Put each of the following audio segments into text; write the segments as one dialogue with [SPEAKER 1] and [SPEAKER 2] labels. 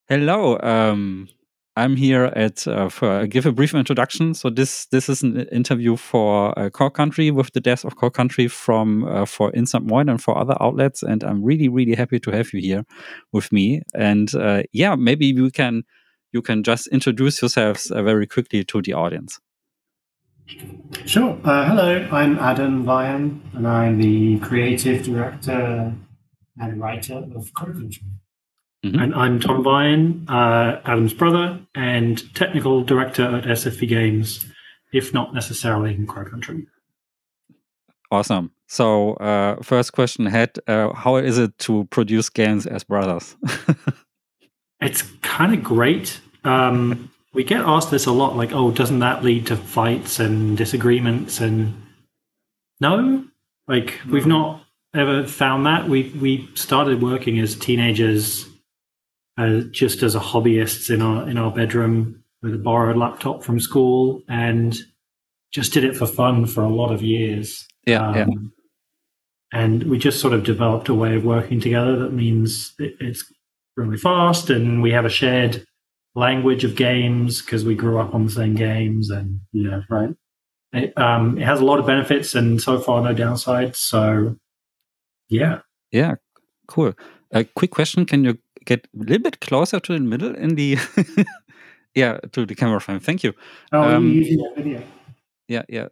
[SPEAKER 1] Hello. I'm here for give a brief introduction. So this is an interview for Core Country with the devs of Core Country from for Instant Moin and for other outlets, and I'm really happy to have you here with me. And yeah, maybe you can just introduce yourselves very quickly to the audience.
[SPEAKER 2] Sure. Hello, I'm Adam Vian, and I'm the creative director and writer of Core Country.
[SPEAKER 1] Mhm.
[SPEAKER 2] And I'm Tom Vian, Adam's brother, and technical director at SFV Games, if not necessarily in Core Country.
[SPEAKER 1] Awesome. So first question ahead, how is it to produce games as brothers?
[SPEAKER 2] It's kind of great. We get asked this a lot, like, "Oh, doesn't that lead to fights and disagreements?" And no, like we've not ever found that. We started working as teenagers, just as a hobbyists in our bedroom with a borrowed laptop from school, and just did it for fun for a lot of years.
[SPEAKER 1] Yeah.
[SPEAKER 2] And we just sort of developed a way of working together that means it's really fast, and we have a shared language of games because we grew up on the same games, and right. It has a lot of benefits, and so far no downsides. So, yeah.
[SPEAKER 1] Yeah, cool. A quick question: can you get a little bit closer to the middle in the yeah, to the camera frame? Thank you.
[SPEAKER 2] Oh, you're using that video.
[SPEAKER 1] Yeah.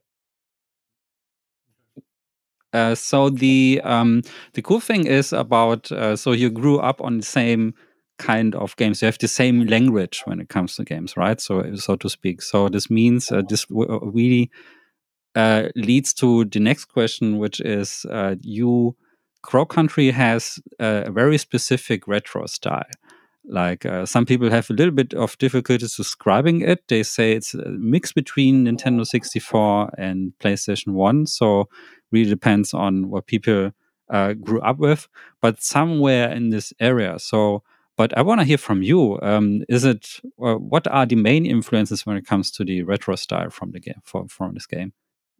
[SPEAKER 1] So the cool thing is about so you grew up on the same kind of games. You have the same language when it comes to games, right? So to speak. So this means this really leads to the next question, which is Core Country has a very specific retro style. Like some people have a little bit of difficulties describing it. They say it's a mix between Nintendo 64 and PlayStation 1. So really depends on what people grew up with, but somewhere in this area. So, but I want to hear from you. Is it what are the main influences when it comes to the retro style from the game from this game?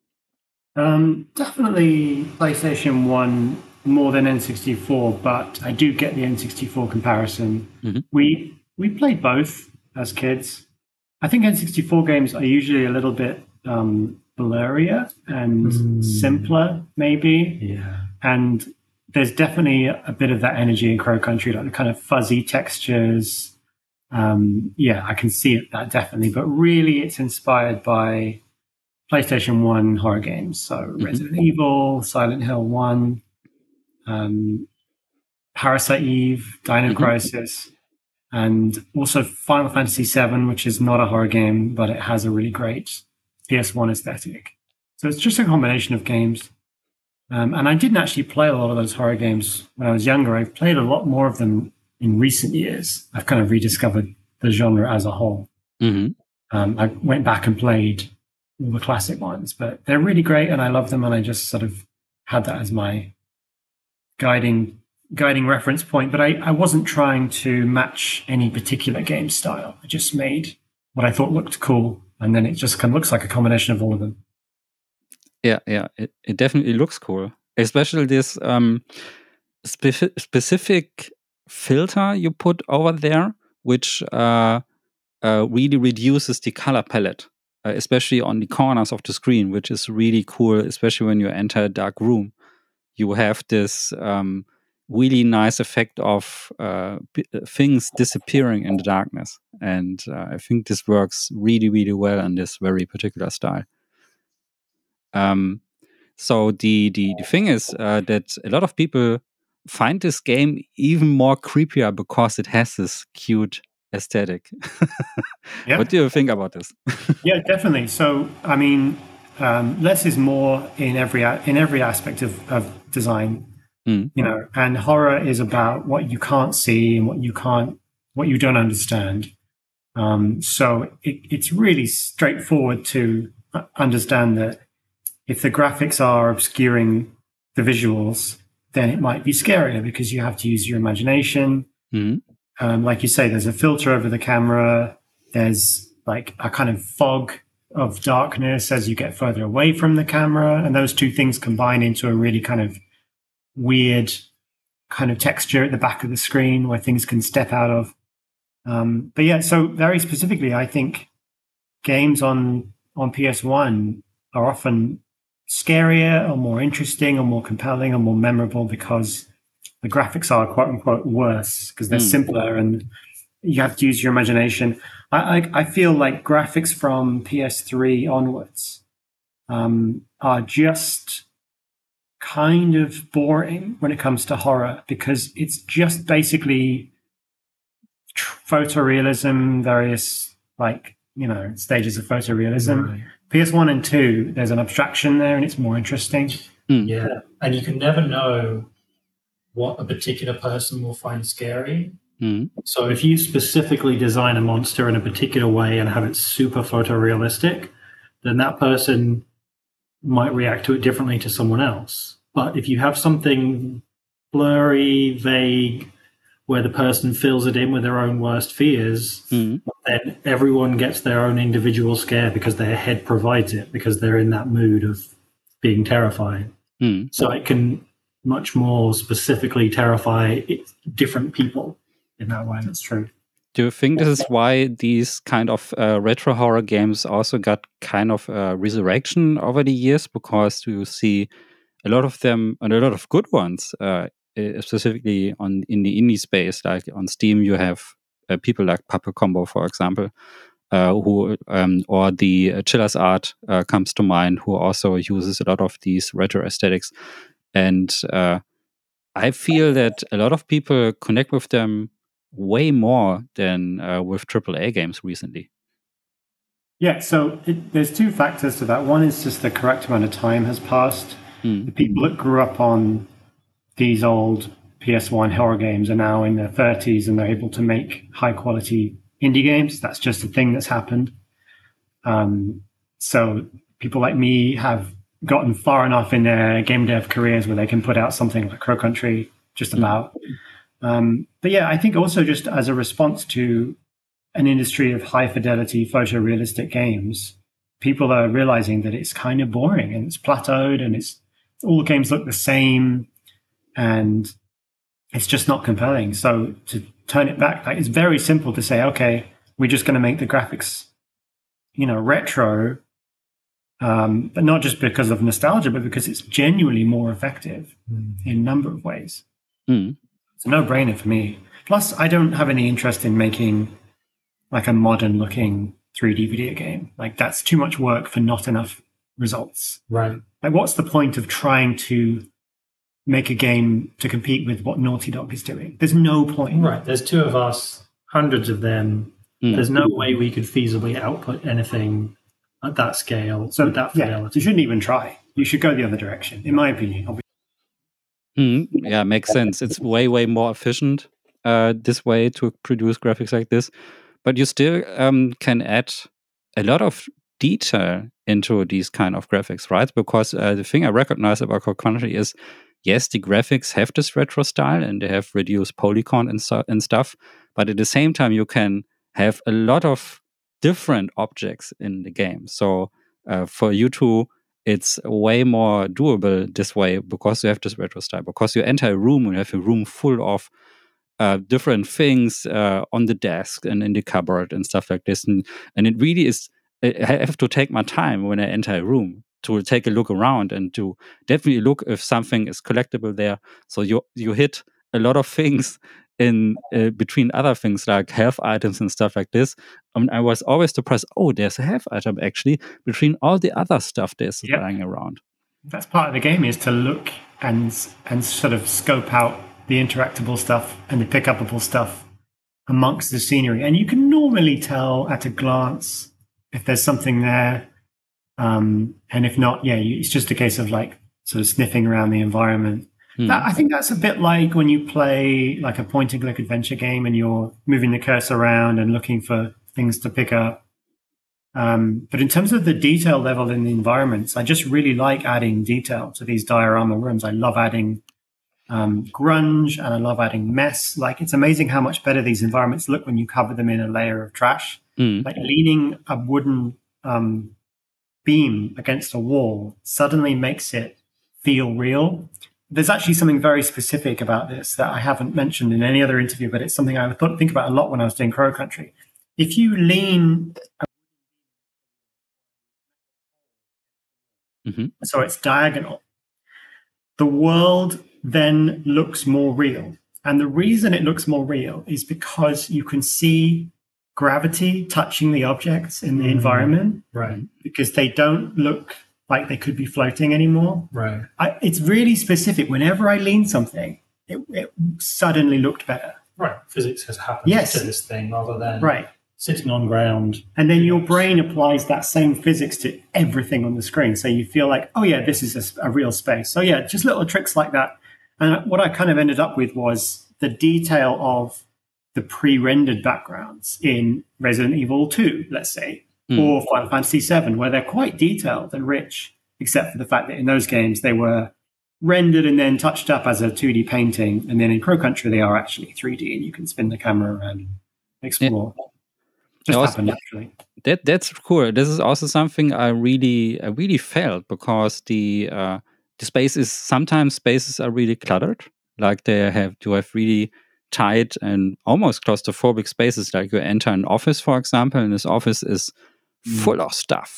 [SPEAKER 2] Definitely PlayStation 1 more than N64, but I do get the N64 comparison.
[SPEAKER 1] Mm-hmm.
[SPEAKER 2] We played both as kids. I think N64 games are usually a little bit blurrier and simpler, maybe.
[SPEAKER 3] Yeah.
[SPEAKER 2] And there's definitely a bit of that energy in Core Country, like the kind of fuzzy textures. I can see it, that definitely. But really, it's inspired by PlayStation 1 horror games. So Resident Evil, Silent Hill 1, Parasite Eve, Dino Crisis, and also Final Fantasy VII, which is not a horror game, but it has a really great PS1 aesthetic. So it's just a combination of games. And I didn't actually play a lot of those horror games when I was younger. I've played a lot more of them in recent years. I've kind of rediscovered the genre as a whole. I went back and played all the classic ones, but they're really great and I love them. And I just sort of had that as my guiding reference point. But I wasn't trying to match any particular game style. I just made what I thought looked cool. And then it just kind of looks like a combination of all of them.
[SPEAKER 1] Yeah. It definitely looks cool. Especially this specific filter you put over there, which really reduces the color palette, especially on the corners of the screen, which is really cool, especially when you enter a dark room. You have this really nice effect of things disappearing in the darkness. And I think this works really well in this very particular style. So the thing is that a lot of people find this game even more creepier because it has this cute aesthetic.
[SPEAKER 2] Yeah.
[SPEAKER 1] What do you think about this?
[SPEAKER 2] Yeah, definitely. So, I mean, less is more in every aspect of design. You know, and horror is about what you can't see and what you don't understand. So it's really straightforward to understand that if the graphics are obscuring the visuals, then it might be scarier because you have to use your imagination. Like you say, there's a filter over the camera. There's like a kind of fog of darkness as you get further away from the camera. And those two things combine into a really kind of weird kind of texture at the back of the screen where things can step out of. But yeah, so very specifically, I think games on PS1 are often scarier or more interesting or more compelling or more memorable because the graphics are quote unquote worse because they're simpler and you have to use your imagination. I feel like graphics from PS3 onwards are just kind of boring when it comes to horror because it's just basically photorealism, various stages of photorealism. Right. PS1 and 2, there's an abstraction there and it's more interesting.
[SPEAKER 3] Yeah. And you can never know what a particular person will find scary. So if you specifically design a monster in a particular way and have it super photorealistic, then that person might react to it differently to someone else. But if you have something blurry, vague, where the person fills it in with their own worst fears, then everyone gets their own individual scare because their head provides it, because they're in that mood of being terrified. So it can much more specifically terrify different people in that way. That's true.
[SPEAKER 1] Do you think this is why these kind of retro horror games also got kind of a resurrection over the years? Because you see a lot of them and a lot of good ones, specifically in the indie space, like on Steam, you have people like Puppet Combo, for example, who or the Chillers Art comes to mind, who also uses a lot of these retro aesthetics, and I feel that a lot of people connect with them way more than with AAA games recently.
[SPEAKER 2] Yeah, so there's two factors to that. One is just the correct amount of time has passed. The people that grew up on these old PS1 horror games are now in their 30s and they're able to make high quality indie games. That's just a thing that's happened. So people like me have gotten far enough in their game dev careers where they can put out something like Crow Country just about. But yeah, I think also just as a response to an industry of high fidelity photorealistic games, people are realizing that it's kind of boring and it's plateaued and it's all the games look the same and it's just not compelling. So to turn it back, like, it's very simple to say, okay, we're just going to make the graphics, retro, but not just because of nostalgia, but because it's genuinely more effective in a number of ways. It's a no-brainer for me. Plus, I don't have any interest in making like a modern looking 3D video game. Like, that's too much work for not enough results.
[SPEAKER 3] Right.
[SPEAKER 2] Like, what's the point of trying to make a game to compete with what Naughty Dog is doing? There's no point.
[SPEAKER 3] Right. There's two of us, hundreds of them. There's no way we could feasibly output anything at that scale.
[SPEAKER 2] So
[SPEAKER 3] that fidelity.
[SPEAKER 2] You shouldn't even try. You should go the other direction, in my opinion.
[SPEAKER 1] Yeah, makes sense. It's way, way more efficient this way to produce graphics like this. But you still can add a lot of detail into these kind of graphics, right? Because the thing I recognize about Crow Country is, yes, the graphics have this retro style and they have reduced polygon and stuff. But at the same time, you can have a lot of different objects in the game. So for you two, it's way more doable this way because you have this retro style. Because you enter a room and you have a room full of different things on the desk and in the cupboard and stuff like this. And it really is, I have to take my time when I enter a room to take a look around and to definitely look if something is collectible there. So you hit a lot of things in between other things like health items and stuff like this. I was always surprised, oh, there's a health item actually between all the other stuff that's lying around.
[SPEAKER 2] That's part of the game, is to look and sort of scope out the interactable stuff and the pick-upable stuff amongst the scenery. And you can normally tell at a glance if there's something there. And if not, it's just a case of like sort of sniffing around the environment. I think that's a bit like when you play like a point-and-click adventure game and you're moving the cursor around and looking for things to pick up. But in terms of the detail level in the environments, I just really like adding detail to these diorama rooms. I love adding grunge and I love adding mess. Like, it's amazing how much better these environments look when you cover them in a layer of trash. Like leaning a wooden beam against a wall suddenly makes it feel real. there's actually something very specific about this that I haven't mentioned in any other interview, but it's something I think about a lot when I was doing Crow Country. If you lean, so it's diagonal, the world then looks more real. And the reason it looks more real is because you can see gravity touching the objects in the environment,
[SPEAKER 3] right?
[SPEAKER 2] Because they don't look like they could be floating anymore.
[SPEAKER 3] Right.
[SPEAKER 2] It's really specific. Whenever I lean something, it suddenly looked better.
[SPEAKER 3] Right. Physics has happened to this thing rather than sitting on ground.
[SPEAKER 2] And then your brain applies that same physics to everything on the screen. So you feel like, oh yeah, this is a real space. So yeah, just little tricks like that. And what I kind of ended up with was the detail of the pre-rendered backgrounds in Resident Evil 2, let's say, or Final Fantasy 7, where they're quite detailed and rich, except for the fact that in those games they were rendered and then touched up as a 2D painting. And then in Crow Country, they are actually 3D and you can spin the camera around and explore. Just happen naturally.
[SPEAKER 1] That's cool. This is also something I really felt, because the space is, sometimes spaces are really cluttered. Like you have really tight and almost claustrophobic spaces. Like you enter an office, for example, and this office is full of stuff.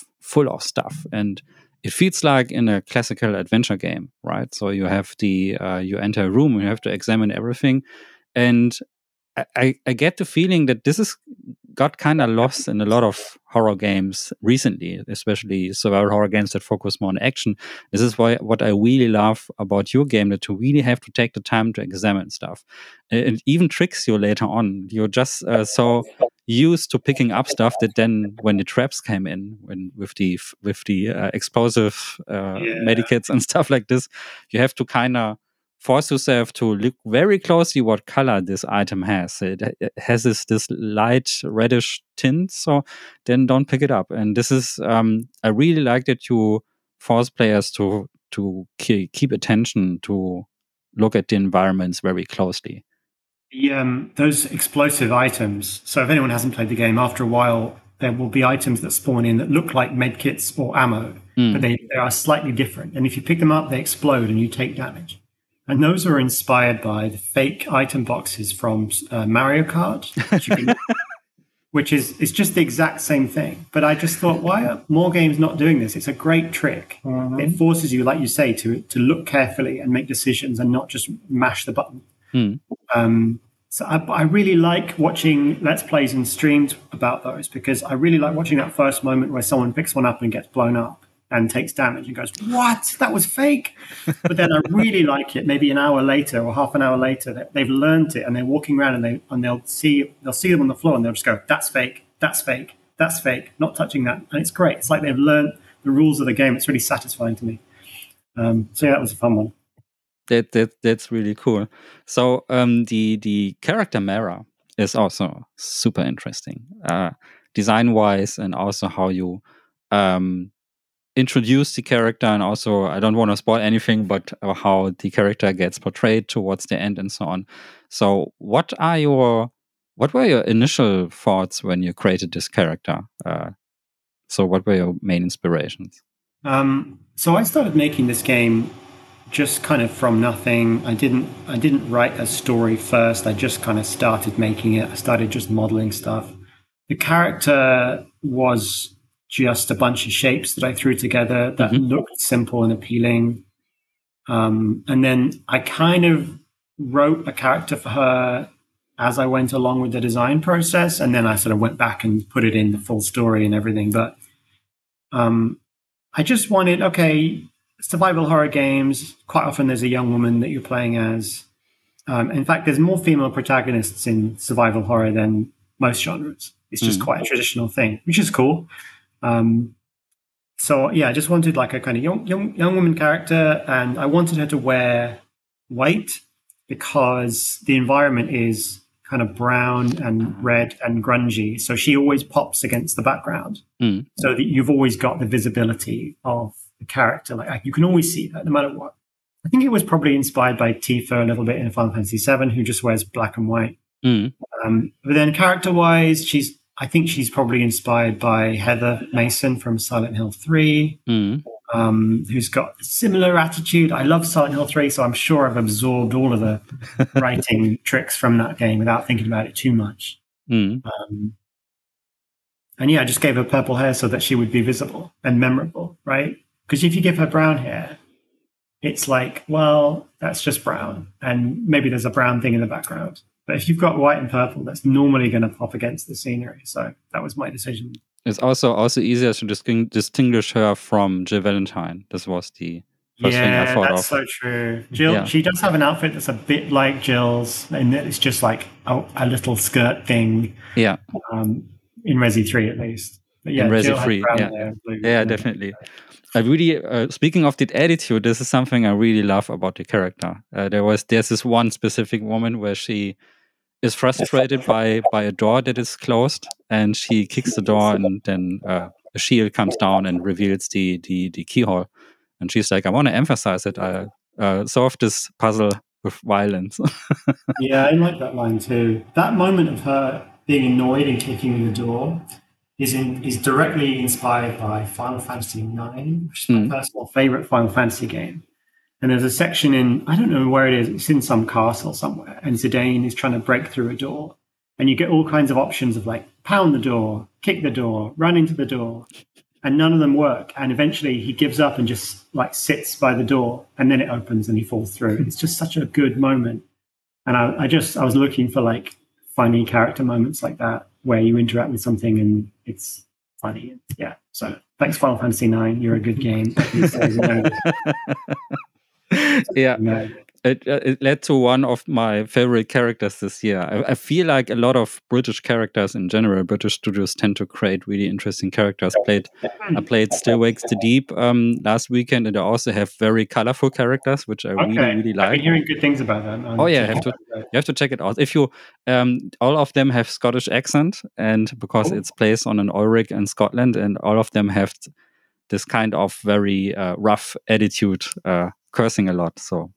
[SPEAKER 1] And it feels like in a classical adventure game, right? So you have you enter a room, you have to examine everything. And I get the feeling that this got kind of lost in a lot of horror games recently, especially survival horror games that focus more on action. This is what I really love about your game, that you really have to take the time to examine stuff. It even tricks you later on. You're just so used to picking up stuff that then, when the traps came in, with the explosive medikits and stuff like this, you have to kind of force yourself to look very closely what color this item has. It has this light reddish tint, so then don't pick it up. And this is, I really like that you force players to keep attention, to look at the environments very closely.
[SPEAKER 2] Those explosive items, so if anyone hasn't played the game, after a while there will be items that spawn in that look like medkits or ammo, but they are slightly different. And if you pick them up, they explode and you take damage. And those are inspired by the fake item boxes from Mario Kart, which is just the exact same thing. But I just thought, why are more games not doing this? It's a great trick. It forces you, like you say, to look carefully and make decisions and not just mash the button. So I really like watching Let's Plays and streams about those, because I really like watching that first moment where someone picks one up and gets blown up and takes damage and goes, what? That was fake. But then I really like it maybe an hour later or half an hour later that they've learned it and they're walking around and they'll see them on the floor and they'll just go, that's fake, that's fake, that's fake, not touching that. And it's great. It's like they've learned the rules of the game. It's really satisfying to me. So yeah, that was a fun one.
[SPEAKER 1] That's really cool. So the character Mara is also super interesting, design wise, and also how you introduce the character, and also, I don't want to spoil anything, but how the character gets portrayed towards the end and so on. So what were your initial thoughts when you created this character? So what were your main inspirations?
[SPEAKER 2] So I started making this game just kind of from nothing. I didn't write a story first. I just kind of started making it. I started just modeling stuff. The character was just a bunch of shapes that I threw together that looked simple and appealing. And then I kind of wrote a character for her as I went along with the design process. And then I sort of went back and put it in the full story and everything. But I just wanted, survival horror games, quite often there's a young woman that you're playing as. In fact, there's more female protagonists in survival horror than most genres. It's just quite a traditional thing, which is cool. So yeah, I just wanted like a kind of young woman character, and I wanted her to wear white because the environment is kind of brown and red and grungy. So she always pops against the background, so that you've always got the visibility of the character. Like you can always see that no matter what. I think it was probably inspired by Tifa a little bit in Final Fantasy 7, who just wears black and white. But then character-wise, I think she's probably inspired by Heather Mason from Silent Hill 3. who's got a similar attitude. I love Silent Hill 3, so I'm sure I've absorbed all of the writing tricks from that game without thinking about it too much. And yeah, I just gave her purple hair so that she would be visible and memorable, right? Because if you give her brown hair, it's like, well, that's just brown. And maybe there's a brown thing in the background. But if you've got white and purple, that's normally going to pop against the scenery. So that was my decision.
[SPEAKER 1] It's also easier to distinguish her from Jill Valentine. This was the first thing I thought of.
[SPEAKER 2] Yeah, that's so true. Jill, she does have an outfit that's a bit like Jill's, and it's just like a little skirt thing.
[SPEAKER 1] Yeah.
[SPEAKER 2] In Resi 3, at least. But yeah,
[SPEAKER 1] in Resi
[SPEAKER 2] Jill
[SPEAKER 1] 3,
[SPEAKER 2] yeah,
[SPEAKER 1] definitely. I really, speaking of the attitude, this is something I really love about the character. There's this one specific moment where she is frustrated by a door that is closed, and she kicks the door, and then a shield comes down and reveals the keyhole, and she's like, "I want to emphasize it. I solve this puzzle with violence."
[SPEAKER 2] Yeah, I like that line too. That moment of her being annoyed and kicking the door is directly inspired by Final Fantasy IX, which is my personal favorite Final Fantasy game. And there's a section in, I don't know where it is, it's in some castle somewhere, and Zidane is trying to break through a door. And you get all kinds of options of like, pound the door, kick the door, run into the door, and none of them work. And eventually he gives up and just like sits by the door, and then it opens and he falls through. It's just such a good moment. And I was looking for like funny character moments like that, where you interact with something and it's funny. Yeah. So thanks, Final Fantasy IX. You're a good game.
[SPEAKER 1] Yeah. It led to one of my favorite characters this year. I feel like a lot of British characters in general, British studios tend to create really interesting characters. I played Still Wakes the Deep last weekend, and they also have very colorful characters, which I really like.
[SPEAKER 2] I've been hearing good things about them.
[SPEAKER 1] Oh yeah, you have to check it out. If you, all of them have Scottish accent, and because it's placed on an Ulrich in Scotland, and all of them have this kind of very rough attitude, cursing a lot. So,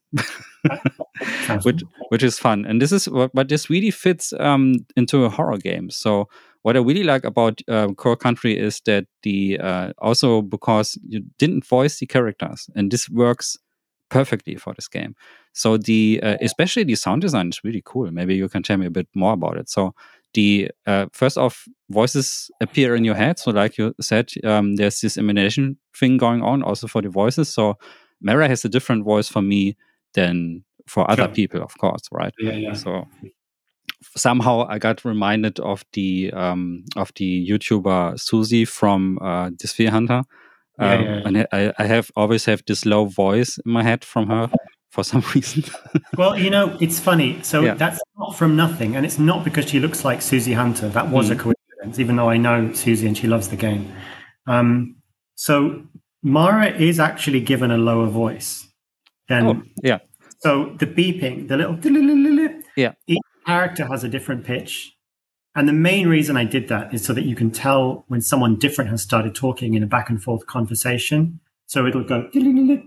[SPEAKER 1] which is fun, and this is but this really fits into a horror game. So what I really like about Core Country is that also because you didn't voice the characters, and this works perfectly for this game. So especially the sound design is really cool. Maybe you can tell me a bit more about it. So the first off, voices appear in your head. So like you said, there's this imagination thing going on also for the voices. So Mara has a different voice for me than for other people, of course, right?
[SPEAKER 2] Yeah.
[SPEAKER 1] So somehow I got reminded of the YouTuber Susie from The Sphere Hunter. And I always have this low voice in my head from her for some reason.
[SPEAKER 2] Well, it's funny. So that's not from nothing, and it's not because she looks like Susie Hunter. That was a coincidence, even though I know Susie and she loves the game. So Mara is actually given a lower voice. So the beeping, the little each character has a different pitch. And the main reason I did that is so that you can tell when someone different has started talking in a back and forth conversation. So it'll go, and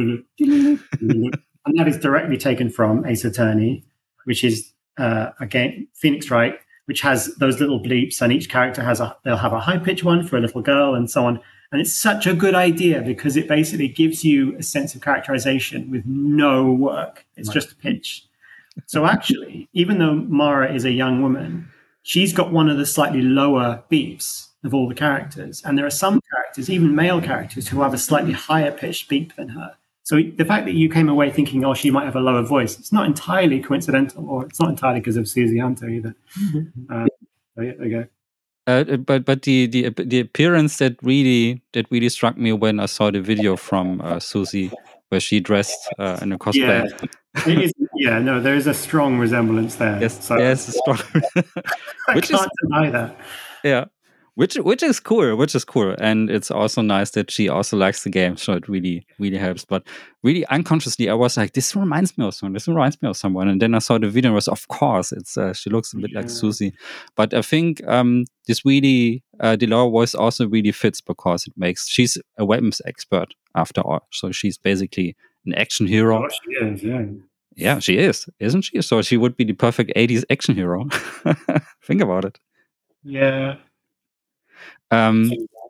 [SPEAKER 2] that is directly taken from Ace Attorney, which is a game, Phoenix Wright, which has those little bleeps, and each character they'll have a high pitch one for a little girl and so on. And it's such a good idea because it basically gives you a sense of characterization with no work. It's just a pitch. So actually, even though Mara is a young woman, she's got one of the slightly lower beeps of all the characters. And there are some characters, even male characters, who have a slightly higher pitched beep than her. So the fact that you came away thinking, oh, she might have a lower voice, it's not entirely coincidental, or it's not entirely because of Susie Hunter either. So yeah, there you go.
[SPEAKER 1] But the appearance that really struck me when I saw the video from Susie, where she dressed in a cosplay.
[SPEAKER 2] Yeah, there is a strong resemblance there.
[SPEAKER 1] Yes, yes, strong.
[SPEAKER 2] I can't deny that.
[SPEAKER 1] Yeah, which is cool, and it's also nice that she also likes the game, so it really helps. But really unconsciously, I was like, this reminds me of someone. And then I saw the video and was, of course, it's she looks a bit like Susie. But I think this really Delora voice also really fits because she's a weapons expert after all, so she's basically an action hero.
[SPEAKER 2] Oh, she is, yeah.
[SPEAKER 1] Yeah, she is, isn't she? So she would be the perfect 80s action hero. Think about it.
[SPEAKER 2] Yeah.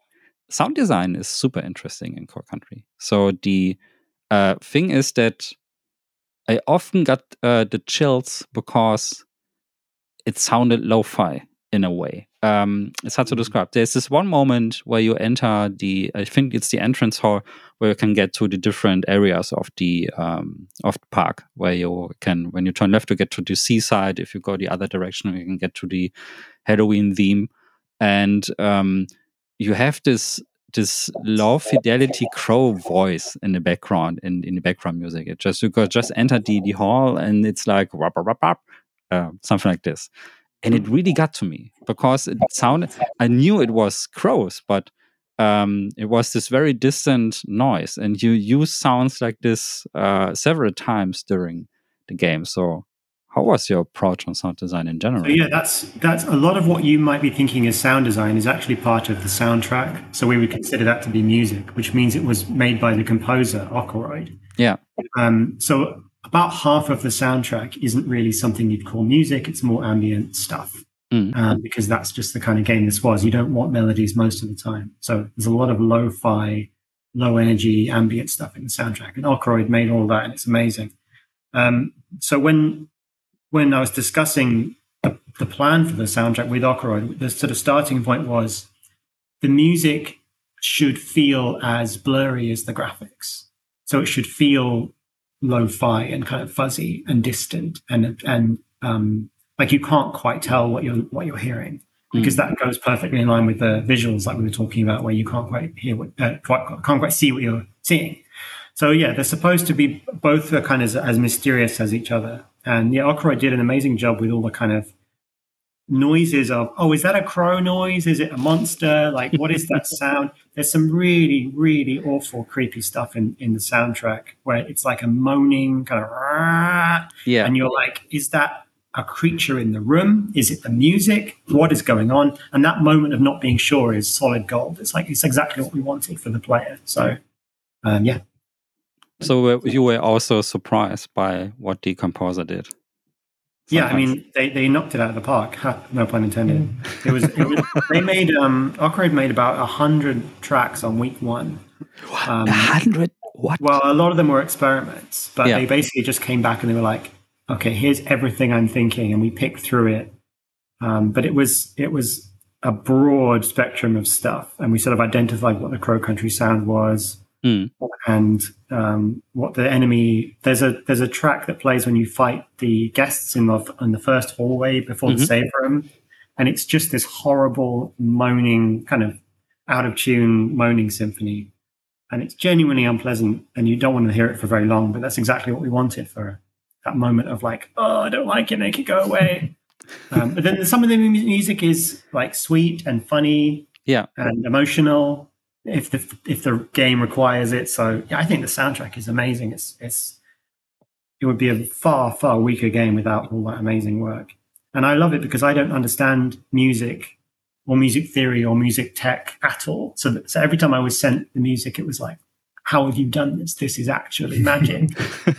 [SPEAKER 1] sound design is super interesting in Core Country. So the thing is that I often got the chills because it sounded lo-fi in a way. It's hard to describe. There's this one moment where you enter I think it's the entrance hall, where you can get to the different areas of the park, where you can, when you turn left, to get to the seaside. If you go the other direction, you can get to the Halloween theme. And you have this low fidelity crow voice in the background, in the background music. It just, you could just enter the hall, and it's like something like this. And it really got to me because it sounded, I knew it was crows, but it was this very distant noise. And you use sounds like this several times during the game. So how was your approach on sound design in general?
[SPEAKER 2] So yeah, that's a lot of what you might be thinking as sound design is actually part of the soundtrack. So we would consider that to be music, which means it was made by the composer, Ockoroyd.
[SPEAKER 1] Yeah.
[SPEAKER 2] So about half of the soundtrack isn't really something you'd call music. It's more ambient stuff, because that's just the kind of game this was. You don't want melodies most of the time. So there's a lot of lo-fi, low energy ambient stuff in the soundtrack. And Ockoroyd made all that, and it's amazing. So when I was discussing the plan for the soundtrack with Ockoroyd, the sort of starting point was the music should feel as blurry as the graphics. So it should feel lo-fi and kind of fuzzy and distant, and like you can't quite tell what you're hearing, because that goes perfectly in line with the visuals like we were talking about, where you can't quite hear can't quite see what you're seeing. So yeah, they're supposed to be both kind of as mysterious as each other. And yeah, Ockoroyd did an amazing job with all the kind of noises of, oh, is that a crow noise? Is it a monster? Like, what is that sound? There's some really, really awful, creepy stuff in the soundtrack where it's like a moaning kind of,
[SPEAKER 1] yeah.
[SPEAKER 2] And you're like, is that a creature in the room? Is it the music? What is going on? And that moment of not being sure is solid gold. It's like, it's exactly what we wanted for the player. So, yeah.
[SPEAKER 1] So you were also surprised by what the composer did? Sometimes.
[SPEAKER 2] Yeah, I mean, they knocked it out of the park. No pun intended. It was they made Ockoroyd made about 100 tracks on week one.
[SPEAKER 1] 100? What?
[SPEAKER 2] Well, a lot of them were experiments, but they basically just came back and they were like, okay, here's everything I'm thinking, and we picked through it. But it was a broad spectrum of stuff, and we sort of identified what the Crow Country sound was. And what the enemy, there's a track that plays when you fight the guests in the first hallway before the save room, and it's just this horrible moaning, kind of out of tune moaning symphony, and it's genuinely unpleasant, and you don't want to hear it for very long, but that's exactly what we wanted for that moment of like, oh, I don't like it, make it go away. But then some of the music is like sweet and funny, and emotional, if the game requires it. So yeah, I think the soundtrack is amazing. It would be a far, far weaker game without all that amazing work. And I love it because I don't understand music or music theory or music tech at all. So every time I was sent the music, it was like, how have you done this? This is actually magic.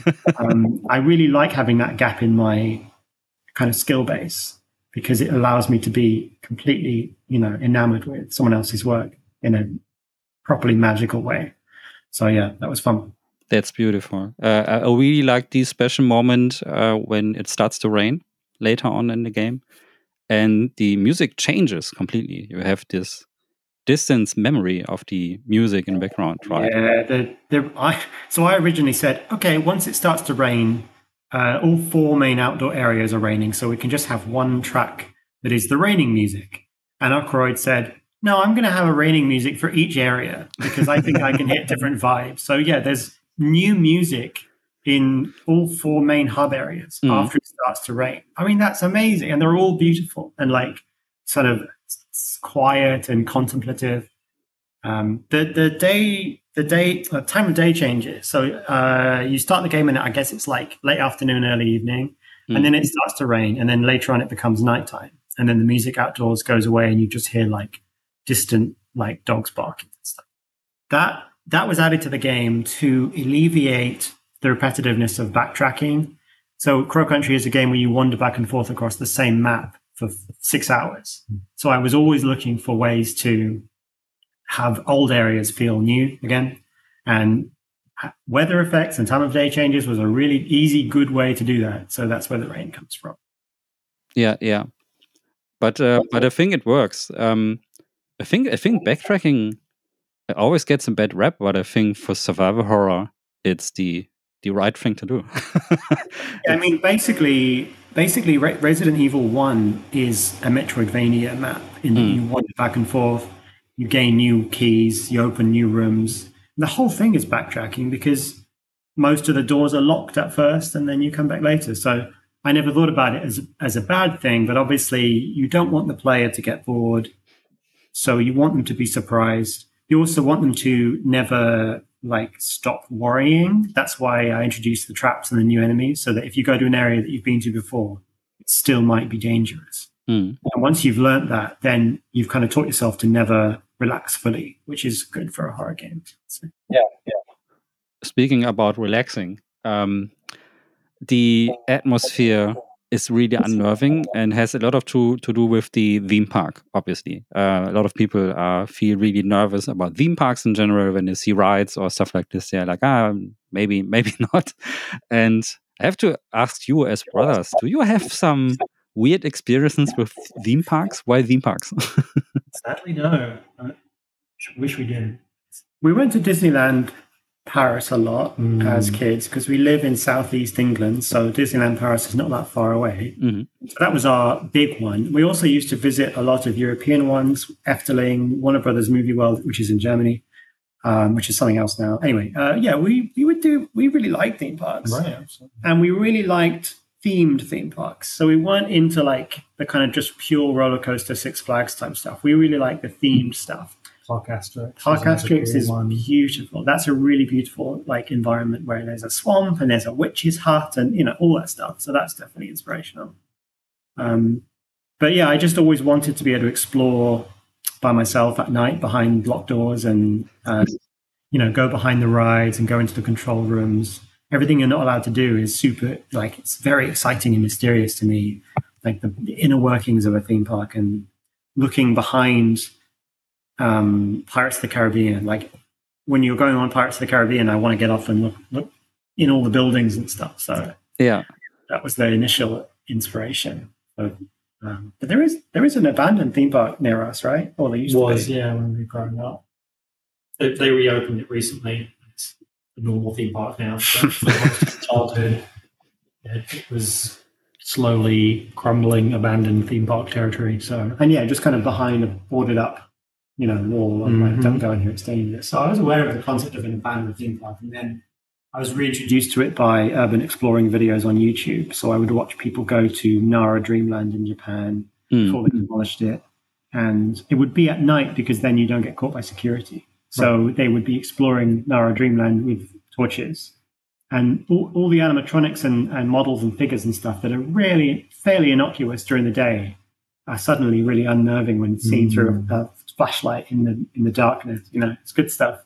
[SPEAKER 2] I really like having that gap in my kind of skill base, because it allows me to be completely, enamored with someone else's work in a properly magical way. So yeah, that was fun.
[SPEAKER 1] That's beautiful. I really like the special moment when it starts to rain later on in the game, and the music changes completely. You have this distance memory of the music in the background, right?
[SPEAKER 2] Yeah. So I originally said, okay, once it starts to rain, all 4 main outdoor areas are raining, so we can just have one track that is the raining music. And Ockoroyd said, no, I'm going to have a raining music for each area, because I think I can hit different vibes. So yeah, there's new music in all 4 main hub areas after it starts to rain. I mean, that's amazing. And they're all beautiful and like sort of quiet and contemplative. The time of day changes. So you start the game and I guess it's like late afternoon, early evening, and then it starts to rain, and then later on it becomes nighttime, and then the music outdoors goes away and you just hear like distant like dogs barking and stuff. That was added to the game to alleviate the repetitiveness of backtracking. So Crow Country is a game where you wander back and forth across the same map for 6 hours. So I was always looking for ways to have old areas feel new again. And weather effects and time of day changes was a really easy, good way to do that. So that's where the rain comes from.
[SPEAKER 1] Yeah. But I think it works. I think backtracking always gets a bad rap, but I think for survival horror, it's the right thing to do.
[SPEAKER 2] I mean, basically, Resident Evil 1 is a Metroidvania map in that you wander back and forth, you gain new keys, you open new rooms. The whole thing is backtracking because most of the doors are locked at first and then you come back later. So I never thought about it as a bad thing, but obviously you don't want the player to get bored. So you want them to be surprised. You also want them to never stop worrying. That's why I introduced the traps and the new enemies, so that if you go to an area that you've been to before, it still might be dangerous. And once you've learned that, then you've kind of taught yourself to never relax fully, which is good for a horror game. So.
[SPEAKER 1] Yeah. Speaking about relaxing, the atmosphere is really unnerving and has a lot of to do with the theme park, obviously. A lot of people feel really nervous about theme parks in general when they see rides or stuff like this. They're like, maybe not. And I have to ask you as brothers, do you have some weird experiences with theme parks? Why theme parks?
[SPEAKER 3] Sadly, no. I wish we did.
[SPEAKER 2] We went to Disneyland Paris a lot as kids because we live in southeast England, so Disneyland Paris is not that far away. So that was our big one. We also used to visit a lot of European ones, Efteling, Warner Brothers Movie World, which is in Germany, which is something else now. Anyway, we really liked theme parks,
[SPEAKER 3] right? Absolutely.
[SPEAKER 2] And we really liked themed theme parks. So we weren't into the kind of just pure roller coaster Six Flags type stuff. We really liked the themed stuff.
[SPEAKER 3] Park Asterix.
[SPEAKER 2] Park Asterix is beautiful. That's a really beautiful environment where there's a swamp and there's a witch's hut and all that stuff. So that's definitely inspirational. But yeah, I just always wanted to be able to explore by myself at night behind locked doors and go behind the rides and go into the control rooms. Everything you're not allowed to do is super it's very exciting and mysterious to me, like the inner workings of a theme park and looking behind Pirates of the Caribbean. Like when you're going on Pirates of the Caribbean, I want to get off and look in all the buildings and stuff. So
[SPEAKER 1] yeah,
[SPEAKER 2] that was the initial inspiration. So, but there is an abandoned theme park near us, right? Or there used to be.
[SPEAKER 3] Yeah, when we were growing up. They reopened it recently. It's a normal theme park now. But for childhood, it was slowly crumbling, abandoned theme park territory. So
[SPEAKER 2] just kind of behind a boarded up wall. Don't go in here, it's dangerous. So I was aware of the concept of an abandoned theme park, and then I was reintroduced to it by urban exploring videos on YouTube. So I would watch people go to Nara Dreamland in Japan before they demolished it, and it would be at night because then you don't get caught by security. So they would be exploring Nara Dreamland with torches, and all the animatronics and models and figures and stuff that are really fairly innocuous during the day are suddenly really unnerving when seen through a flashlight in the darkness. It's good stuff.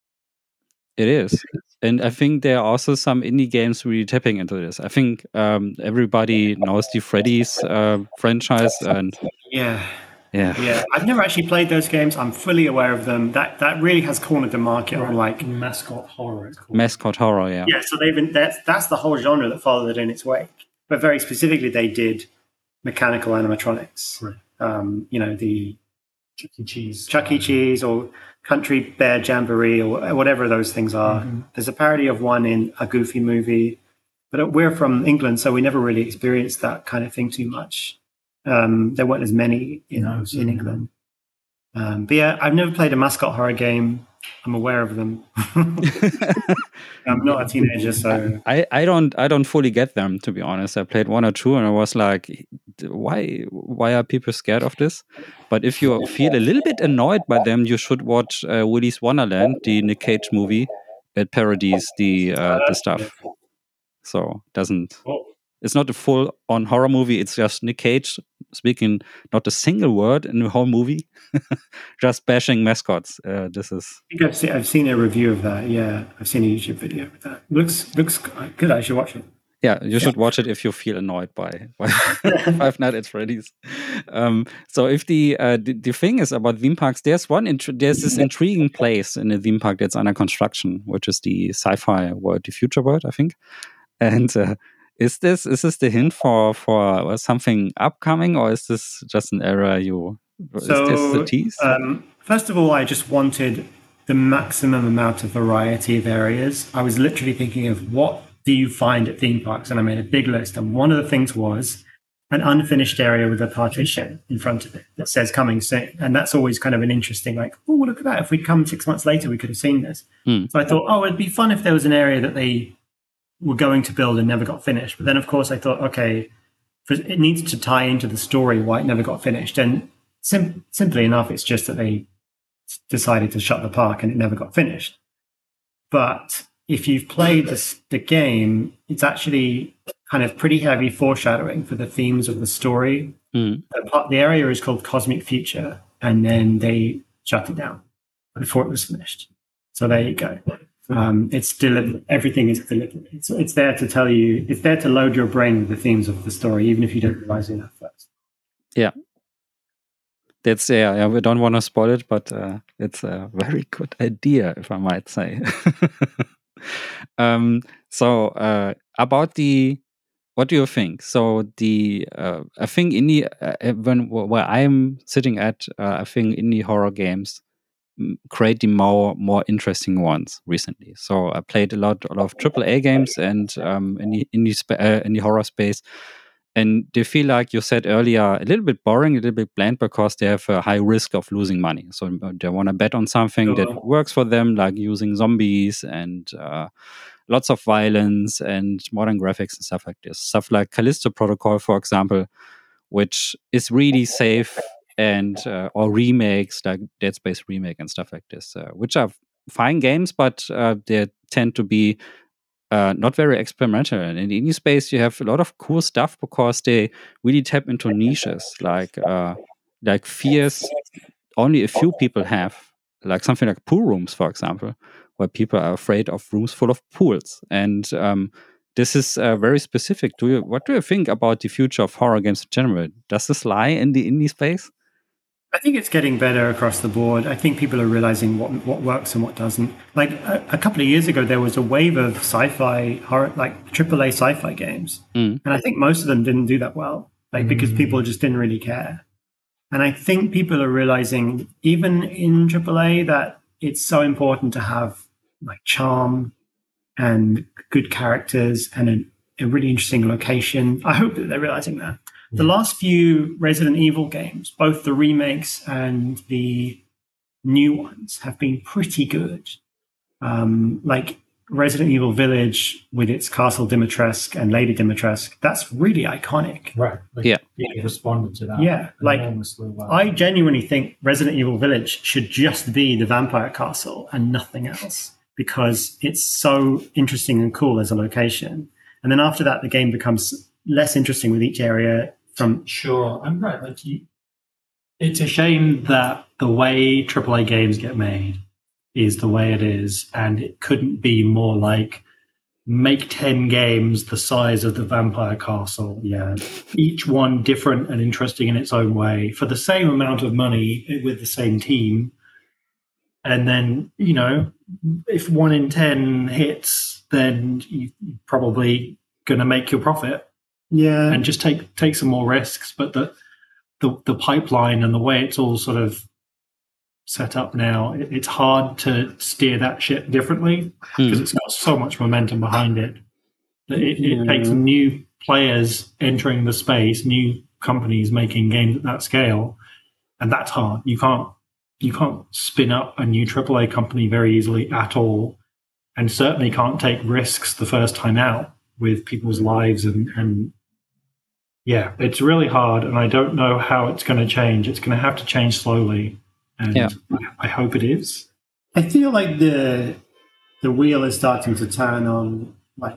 [SPEAKER 1] It is. And I think there are also some indie games really tapping into this. I think everybody knows the Freddy's franchise. And
[SPEAKER 2] yeah. I've never actually played those games. I'm fully aware of them. That really has cornered the market on
[SPEAKER 3] mascot horror.
[SPEAKER 1] Mascot horror, yeah.
[SPEAKER 2] Yeah, so that's the whole genre that followed it in its wake. But very specifically, they did mechanical animatronics.
[SPEAKER 3] Right.
[SPEAKER 2] The Chuck E.
[SPEAKER 3] Cheese.
[SPEAKER 2] Cheese or Country Bear Jamboree or whatever those things are. There's a parody of one in a Goofy movie, but we're from England, so we never really experienced that kind of thing too much. There weren't as many in England. But yeah, I've never played a mascot horror game. I'm aware of them. I'm not a teenager, so
[SPEAKER 1] I don't fully get them, to be honest. I played one or two and I was like, why are people scared of this? But if you feel a little bit annoyed by them, you should watch Willy's Wonderland, the Nick Cage movie. It parodies the stuff. So it's not a full on horror movie. It's just Nick Cage speaking not a single word in the whole movie, just bashing mascots.
[SPEAKER 2] I think I've seen a review of that. Yeah, I've seen a YouTube video of that. Looks good. I should watch it.
[SPEAKER 1] Yeah, you should watch it if you feel annoyed by Five Nights at Freddy's. So if the thing is about theme parks, there's this intriguing place in a theme park that's under construction, which is the Sci-Fi World, the Future World, I think. And is this the hint for something upcoming, or is this just an error? Is this the tease?
[SPEAKER 2] First of all, I just wanted the maximum amount of variety of areas. I was literally thinking of what do you find at theme parks, and I made a big list. And one of the things was an unfinished area with a partition in front of it that says coming soon. And that's always kind of an interesting, like, oh, look at that. If we'd come 6 months later, we could have seen this. So I thought, oh, it'd be fun if there was an area that they were going to build and never got finished. But then, of course, I thought, okay, it needs to tie into the story why it never got finished. And simply enough, it's just that they decided to shut the park and it never got finished. But if you've played the game, it's actually kind of pretty heavy foreshadowing for the themes of the story. The area is called Cosmic Future, and then they shut it down before it was finished. So there you go. It's deliberate. Everything is deliberate. It's there to tell you. It's there to load your brain with the themes of the story, even if you don't realize it at first. Yeah.
[SPEAKER 1] That's we don't want to spoil it, but it's a very good idea, if I might say. So about what do you think? So I think where I'm sitting at, I think indie horror games create the more interesting ones recently. So I played a lot of AAA games and in the horror space. And they feel like you said earlier, a little bit boring, a little bit bland because they have a high risk of losing money. So they want to bet on something that works for them, like using zombies and lots of violence and modern graphics and stuff like this. Stuff like Callisto Protocol, for example, which is really safe, and or remakes like Dead Space remake and stuff like this, which are fine games, but they tend to be not very experimental. And in the indie space, you have a lot of cool stuff because they really tap into niches like fears only a few people have, like something like pool rooms, for example, where people are afraid of rooms full of pools. And this is very specific. What do you think about the future of horror games in general? Does this lie in the indie space?
[SPEAKER 2] I think it's getting better across the board. I think people are realizing what works and what doesn't. Like a couple of years ago, there was a wave of sci-fi horror, like AAA sci-fi games, and I think most of them didn't do that well, because people just didn't really care. And I think people are realizing, even in AAA, that it's so important to have like charm and good characters and a really interesting location. I hope that they're realizing that. The last few Resident Evil games, both the remakes and the new ones, have been pretty good. Like Resident Evil Village with its Castle Dimitrescu and Lady Dimitrescu, that's really iconic.
[SPEAKER 3] Right. They responded to that.
[SPEAKER 2] Yeah. Like, well. I genuinely think Resident Evil Village should just be the Vampire Castle and nothing else, because it's so interesting and cool as a location. And then after that, the game becomes less interesting with each area.
[SPEAKER 3] Sure, I'm right. It's a shame that the way AAA games get made is the way it is, and it couldn't be more like make 10 games the size of the Vampire Castle. Yeah, each one different and interesting in its own way for the same amount of money with the same team. And then, if 1 in 10 hits, then you're probably going to make your profit.
[SPEAKER 2] Yeah,
[SPEAKER 3] and just take some more risks. But the pipeline and the way it's all sort of set up now, it's hard to steer that ship differently because it's got so much momentum behind it. It takes new players entering the space, new companies making games at that scale, and that's hard. You can't spin up a new AAA company very easily at all, and certainly can't take risks the first time out with people's lives and yeah, it's really hard, and I don't know how it's going to change. It's going to have to change slowly, and I hope it is.
[SPEAKER 2] I feel like the wheel is starting to turn on like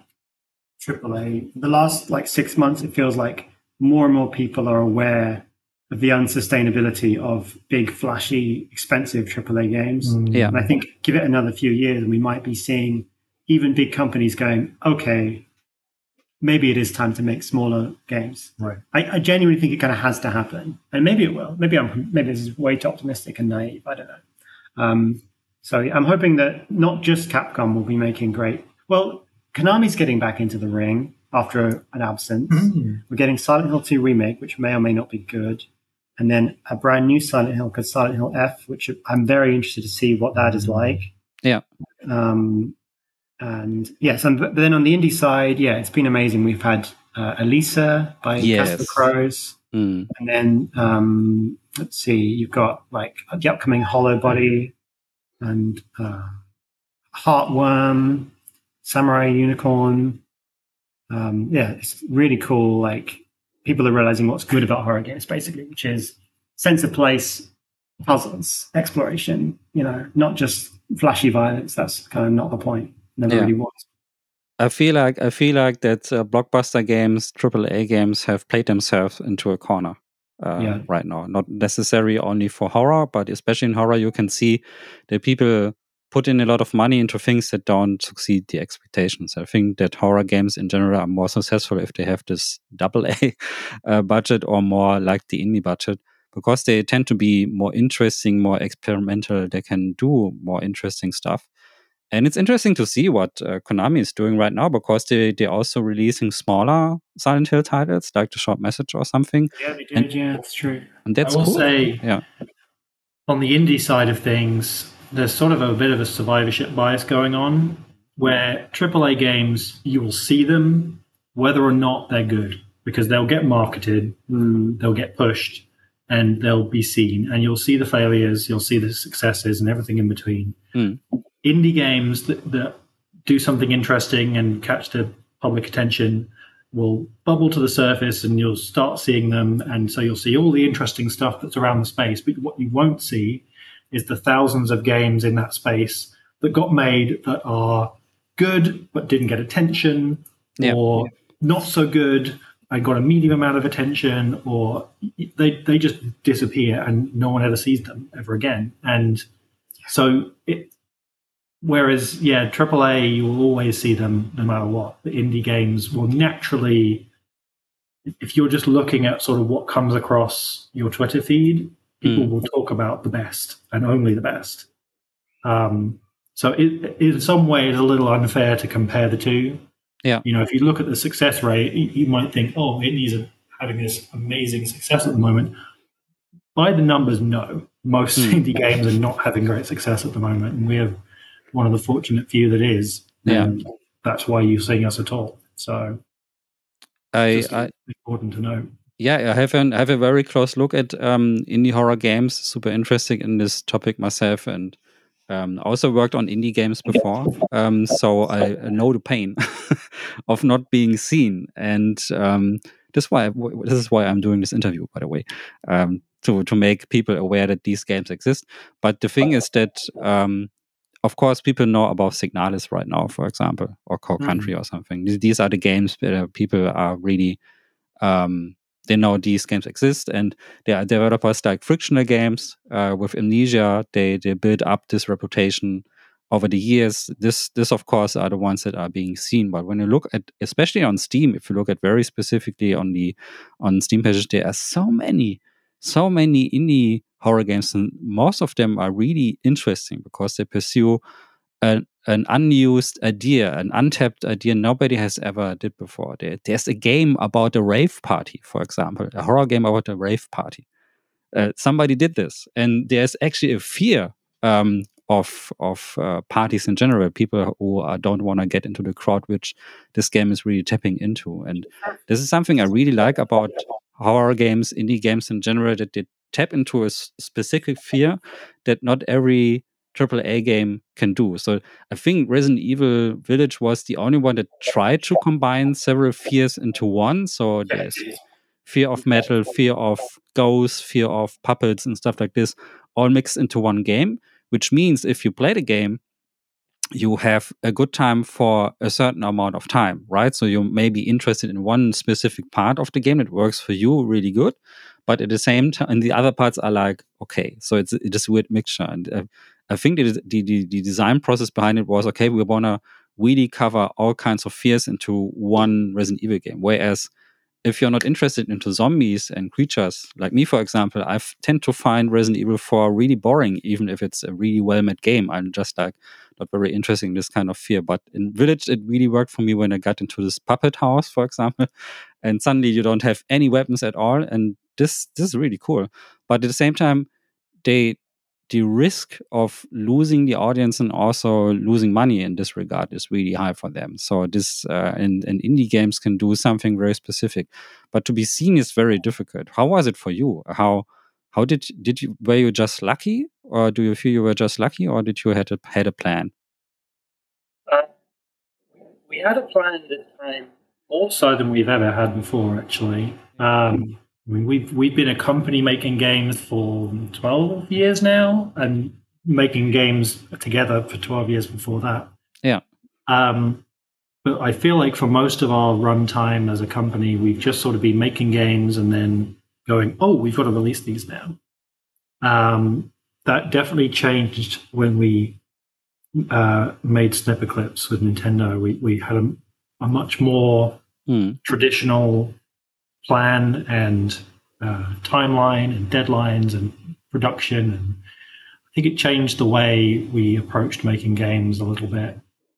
[SPEAKER 2] AAA. The last 6 months, it feels like more and more people are aware of the unsustainability of big, flashy, expensive AAA games.
[SPEAKER 1] Yeah.
[SPEAKER 2] And I think give it another few years, and we might be seeing even big companies going, okay, maybe it is time to make smaller games.
[SPEAKER 3] Right.
[SPEAKER 2] I genuinely think it kind of has to happen, and maybe it will. Maybe this is way too optimistic and naive. I don't know. So I'm hoping that not just Capcom will be making great. Well, Konami's getting back into the ring after an absence. We're getting Silent Hill 2 remake, which may or may not be good, and then a brand new Silent Hill called Silent Hill F, which I'm very interested to see what that is like.
[SPEAKER 1] Yeah.
[SPEAKER 2] And yes, but then on the indie side, it's been amazing. We've had Elisa by Casper Crows, and then let's see, you've got like the upcoming Hollow Body and Heartworm, Samurai Unicorn. It's really cool. Like people are realizing what's good about horror games, basically, which is sense of place, puzzles, exploration. Not just flashy violence. That's kind of not the point. Never really was.
[SPEAKER 1] I feel like that blockbuster games, AAA games, have played themselves into a corner right now. Not necessarily only for horror, but especially in horror, you can see that people put in a lot of money into things that don't succeed the expectations. I think that horror games in general are more successful if they have this AA budget or more like the indie budget, because they tend to be more interesting, more experimental. They can do more interesting stuff. And it's interesting to see what Konami is doing right now, because they're also releasing smaller Silent Hill titles, like The Short Message or something.
[SPEAKER 2] Yeah, they did. That's true.
[SPEAKER 1] And that's
[SPEAKER 3] I will
[SPEAKER 1] cool.
[SPEAKER 3] say, on the indie side of things, there's sort of a bit of a survivorship bias going on, where AAA games, you will see them whether or not they're good, because they'll get marketed, they'll get pushed, and they'll be seen. And you'll see the failures, you'll see the successes, and everything in between. Indie games that do something interesting and catch the public attention will bubble to the surface, and you'll start seeing them. And so you'll see all the interesting stuff that's around the space. But what you won't see is the thousands of games in that space that got made that are good but didn't get attention, or not so good and got a medium amount of attention, or they just disappear and no one ever sees them ever again. And so whereas, AAA, you will always see them no matter what. The indie games will naturally, if you're just looking at sort of what comes across your Twitter feed, people will talk about the best and only the best. So it, in some ways, a little unfair to compare the two.
[SPEAKER 1] Yeah.
[SPEAKER 2] If you look at the success rate, you might think, indies are having this amazing success at the moment. By the numbers, no. Most indie games are not having great success at the moment, and we have one of the fortunate few that is. And that's why you're seeing us at all. So important to know.
[SPEAKER 1] Yeah, I have a very close look at indie horror games. Super interested in this topic myself, and also worked on indie games before. So I know the pain of not being seen, and this is why I'm doing this interview, by the way, to make people aware that these games exist. But the thing is that, of course, people know about Signalis right now, for example, or Core Country or something. These are the games where people are really, they know these games exist, and there are developers like Frictional Games with Amnesia. They build up this reputation over the years. This of course are the ones that are being seen. But when you look at, especially on Steam, if you look at very specifically on Steam pages, there are so many indie horror games, and most of them are really interesting because they pursue an unused idea, an untapped idea nobody has ever did before. There's a game about a rave party, for example, a horror game about a rave party. Somebody did this, and there's actually a fear of parties in general. People who don't want to get into the crowd, which this game is really tapping into. And this is something I really like about horror games, indie games in general, that they tap into a specific fear that not every AAA game can do. So I think Resident Evil Village was the only one that tried to combine several fears into one. So there's fear of metal, fear of ghosts, fear of puppets and stuff like this, all mixed into one game, which means if you play the game, you have a good time for a certain amount of time, right? So you may be interested in one specific part of the game that works for you really good, but at the same time, and the other parts are like, okay, so it is a weird mixture. And I think the design process behind it was, okay, we want to really cover all kinds of fears into one Resident Evil game. Whereas if you're not interested into zombies and creatures, like me, for example, I tend to find Resident Evil 4 really boring, even if it's a really well-made game. I'm just like not very interested in this kind of fear. But in Village, it really worked for me when I got into this puppet house, for example, and suddenly you don't have any weapons at all. And this is really cool. But at the same time, the risk of losing the audience and also losing money in this regard is really high for them. So this and indie games can do something very specific, but to be seen is very difficult. How was it for you? How did you, were you just lucky, or do you feel you were just lucky, or did you had a plan?
[SPEAKER 3] We had a plan this time, more so than we've ever had before. Actually, I mean, we've been a company making games for 12 years now, and making games together for 12 years before that.
[SPEAKER 1] Yeah.
[SPEAKER 3] But I feel like for most of our runtime as a company, we've just sort of been making games and then going, oh, we've got to release these now. That definitely changed when we made Snipperclips with Nintendo. We had a much more traditional plan and timeline and deadlines and production, and I think it changed the way we approached making games a little bit.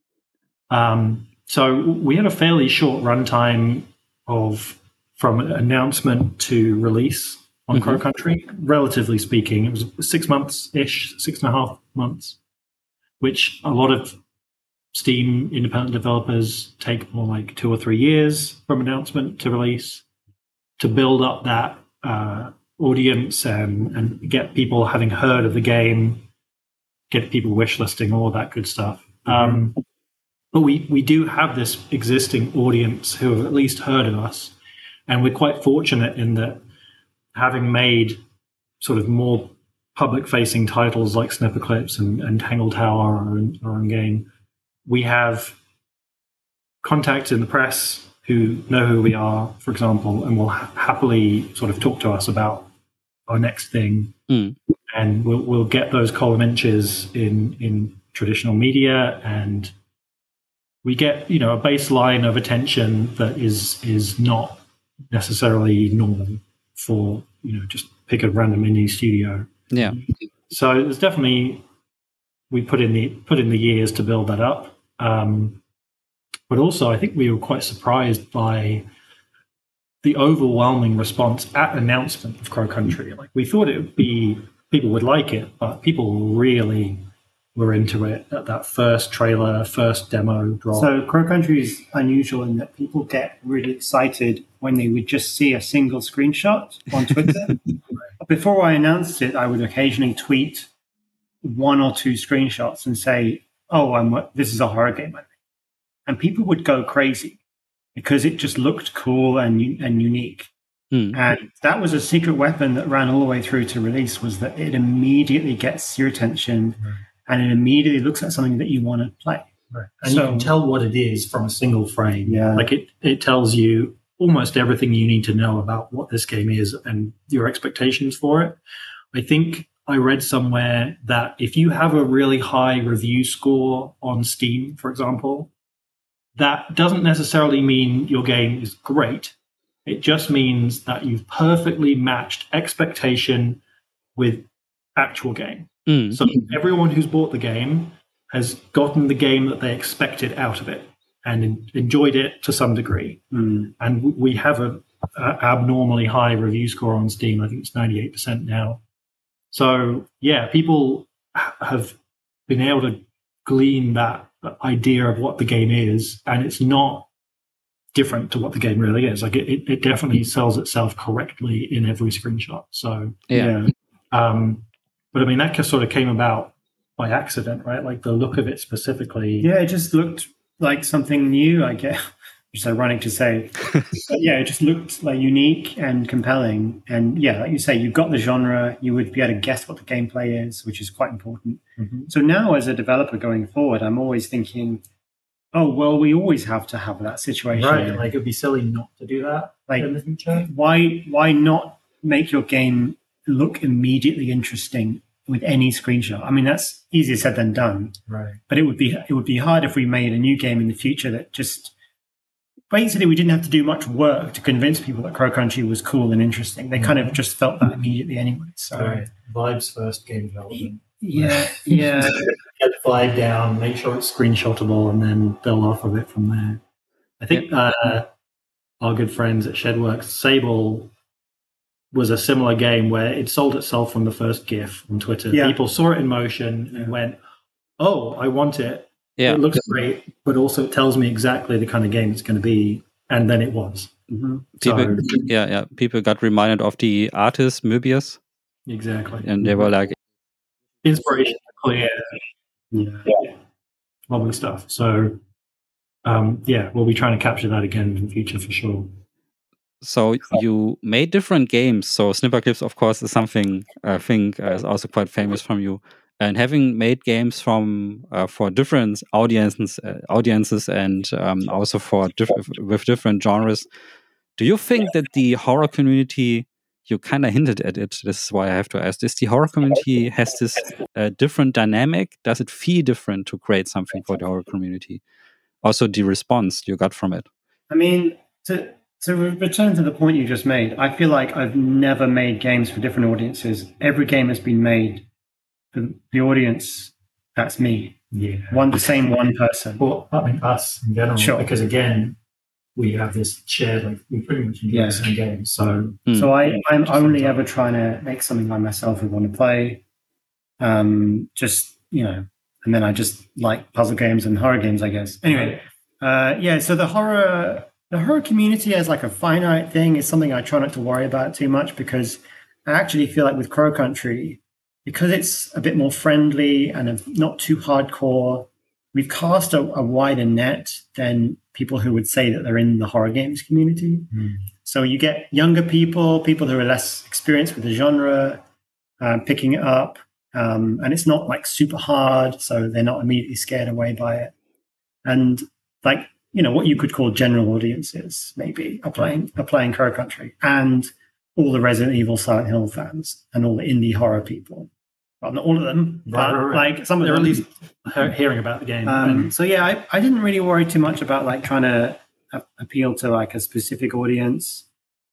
[SPEAKER 3] So we had a fairly short runtime from announcement to release on Crow Country. Relatively speaking, it was 6 months-ish, 6.5 months, which a lot of Steam independent developers take more like 2 or 3 years from announcement to release, to build up that audience and get people having heard of the game, get people wishlisting, all that good stuff. But we do have this existing audience who have at least heard of us, and we're quite fortunate in that, having made sort of more public-facing titles like Snipperclips and Tangled Tower, our own game, we have contacts in the press who know who we are, for example, and will happily sort of talk to us about our next thing. And we'll get those column inches in traditional media, and we get, a baseline of attention that is not necessarily normal for, just pick a random indie studio.
[SPEAKER 1] Yeah.
[SPEAKER 3] So there's definitely, we put in the years to build that up. But also, I think we were quite surprised by the overwhelming response at announcement of Crow Country. Like, we thought it would be, people would like it, but people really were into it at that first trailer, first demo drop.
[SPEAKER 2] So Crow Country is unusual in that people get really excited when they would just see a single screenshot on Twitter. Before I announced it, I would occasionally tweet 1 or 2 screenshots and say, oh, this is a horror game, I think. And people would go crazy because it just looked cool and unique. And that was a secret weapon that ran all the way through to release, was that it immediately gets your attention and it immediately looks at something that you want to play.
[SPEAKER 3] Right. And you can tell what it is from a single frame.
[SPEAKER 2] Yeah.
[SPEAKER 3] Like it tells you almost everything you need to know about what this game is and your expectations for it. I think I read somewhere that if you have a really high review score on Steam, for example, that doesn't necessarily mean your game is great. It just means that you've perfectly matched expectation with actual game. So everyone who's bought the game has gotten the game that they expected out of it and enjoyed it to some degree. And we have a abnormally high review score on Steam. I think it's 98% now. So, yeah, people have been able to glean that idea of what the game is, and it's not different to what the game really is. Like it definitely sells itself correctly in every screenshot. So, yeah. But I mean, that just sort of came about by accident, right? Like the look of it specifically.
[SPEAKER 2] Yeah, it just looked like something new, I guess. Which is ironic to say. But yeah, it just looked like unique and compelling. And yeah, like you say, you've got the genre, you would be able to guess what the gameplay is, which is quite important. So now as a developer going forward, I'm always thinking, oh, well, we always have to have that situation.
[SPEAKER 3] Right, like it'd be silly not to do that
[SPEAKER 2] like,
[SPEAKER 3] in the future.
[SPEAKER 2] Why not make your game look immediately interesting with any screenshot. I mean, that's easier said than done.
[SPEAKER 3] Right.
[SPEAKER 2] But it would be hard if we made a new game in the future that just basically we didn't have to do much work to convince people that Crow Country was cool and interesting. They kind of just felt that immediately anyway. So
[SPEAKER 3] right. Vibes first game development.
[SPEAKER 2] Yeah.
[SPEAKER 3] Get the vibe down, make sure it's screenshotable, and then build off of it from there. I think our good friends at Shedworks, Sable was a similar game where it sold itself from the first GIF on Twitter. Yeah. People saw it in motion and went, "Oh, I want it.
[SPEAKER 1] Yeah.
[SPEAKER 3] It looks great, but also it tells me exactly the kind of game it's going to be." And then it was.
[SPEAKER 2] Mm-hmm.
[SPEAKER 1] People got reminded of the artist Möbius.
[SPEAKER 3] Exactly.
[SPEAKER 1] And they were like,
[SPEAKER 3] inspiration, clear. Yeah. Lovely stuff. So, we'll be trying to capture that again in the future for sure.
[SPEAKER 1] So you made different games. So Snipperclips, of course, is something I think is also quite famous from you. And having made games for different audiences, and also with different genres, do you think that the horror community, you kind of hinted at it, this is why I have to ask, is the horror community has this different dynamic? Does it feel different to create something for the horror community? Also the response you got from it.
[SPEAKER 2] I mean, to return to the point you just made, I feel like I've never made games for different audiences. Every game has been made for the audience. That's me.
[SPEAKER 3] Yeah.
[SPEAKER 2] The same one person.
[SPEAKER 3] Well, I mean, us in general.
[SPEAKER 2] Sure.
[SPEAKER 3] Because again, we have this shared, like, we pretty much enjoy the same game. So
[SPEAKER 2] I'm only ever trying to make something I myself would want to play. Just, and then I just like puzzle games and horror games, I guess. Anyway, so the horror community as like a finite thing is something I try not to worry about too much, because I actually feel like with Crow Country, because it's a bit more friendly and not too hardcore, we've cast a wider net than people who would say that they're in the horror games community. So you get younger people who are less experienced with the genre, picking it up. And it's not like super hard, so they're not immediately scared away by it. And like, what you could call general audiences maybe are playing Crow Country, and all the Resident Evil, Silent Hill fans, and all the indie horror people. Well, not all of them, but like some of them.
[SPEAKER 3] They're at least hearing about the game.
[SPEAKER 2] I didn't really worry too much about like trying to appeal to like a specific audience.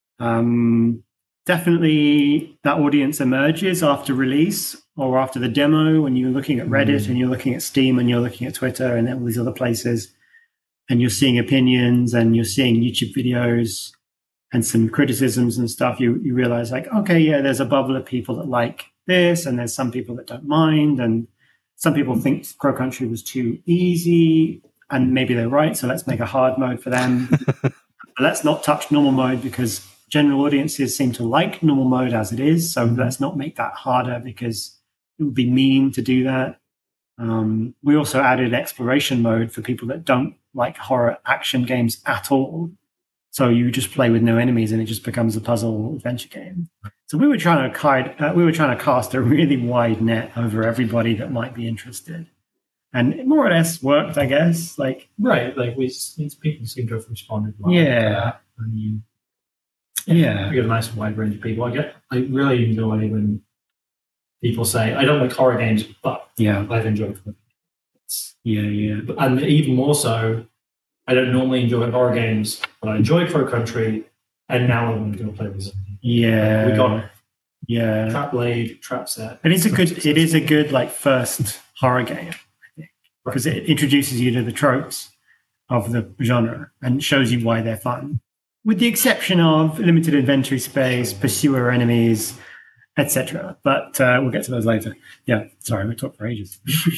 [SPEAKER 2] Definitely that audience emerges after release or after the demo, when you're looking at Reddit and you're looking at Steam and you're looking at Twitter and all these other places, and you're seeing opinions and you're seeing YouTube videos and some criticisms and stuff. You realize like, okay, yeah, there's a bubble of people that like this, and there's some people that don't mind, and some people think Crow Country was too easy, and maybe they're right, so let's make a hard mode for them. But let's not touch normal mode, because general audiences seem to like normal mode as it is, so let's not make that harder, because it would be mean to do that. We also added exploration mode for people that don't like horror action games at all. So you just play with no enemies and it just becomes a puzzle adventure game. So we were trying to cast a really wide net over everybody that might be interested, and it more or less worked, I guess. Like
[SPEAKER 3] people seem to have responded well.
[SPEAKER 2] Yeah.
[SPEAKER 3] We get a nice wide range of people. I really enjoy when people say, "I don't like horror games, but I've enjoyed them." And even more so, I don't normally enjoy horror games, but I enjoy Crow Country, and now I'm going to play Resident Evil. We got Trap Blade, Trap Set.
[SPEAKER 2] It is a good like first horror game, I think, because it introduces you to the tropes of the genre and shows you why they're fun. With the exception of limited inventory space, pursuer enemies, etc. But we'll get to those later. Yeah, sorry, we talked for ages.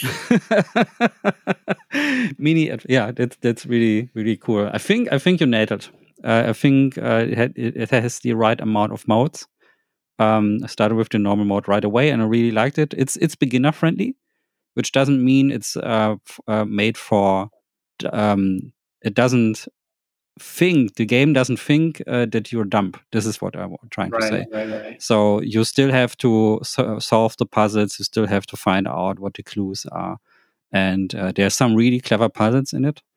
[SPEAKER 1] That's really, really cool. I think you nailed it. I think it has the right amount of modes. I started with the normal mode right away, and I really liked it. It's beginner friendly, which doesn't mean it's made for. It doesn't think, the game doesn't think that you're dumb. This is what I'm trying to say.
[SPEAKER 2] Right.
[SPEAKER 1] So you still have to solve the puzzles. You still have to find out what the clues are, and there's some really clever puzzles in it.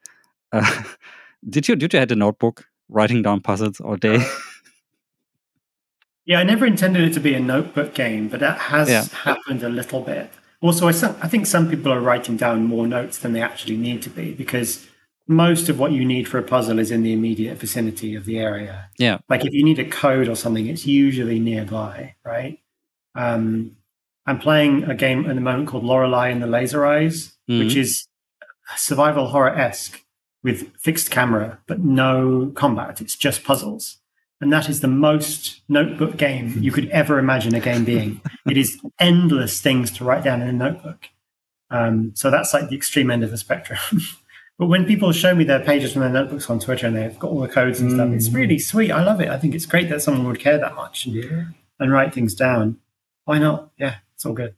[SPEAKER 1] Did you have a notebook writing down puzzles all day?
[SPEAKER 2] Yeah, I never intended it to be a notebook game, but that has happened a little bit. Also, I think some people are writing down more notes than they actually need to be, because most of what you need for a puzzle is in the immediate vicinity of the area.
[SPEAKER 1] Yeah.
[SPEAKER 2] Like if you need a code or something, it's usually nearby, right? I'm playing a game at the moment called Lorelei and the Laser Eyes, which is survival horror-esque with fixed camera, but no combat. It's just puzzles. And that is the most notebook game you could ever imagine a game being. It is endless things to write down in a notebook. So that's like the extreme end of the spectrum. But when people show me their pages from their notebooks on Twitter and they've got all the codes and stuff, it's really sweet. I love it. I think it's great that someone would care that much and write things down. Why not? Yeah, it's all good.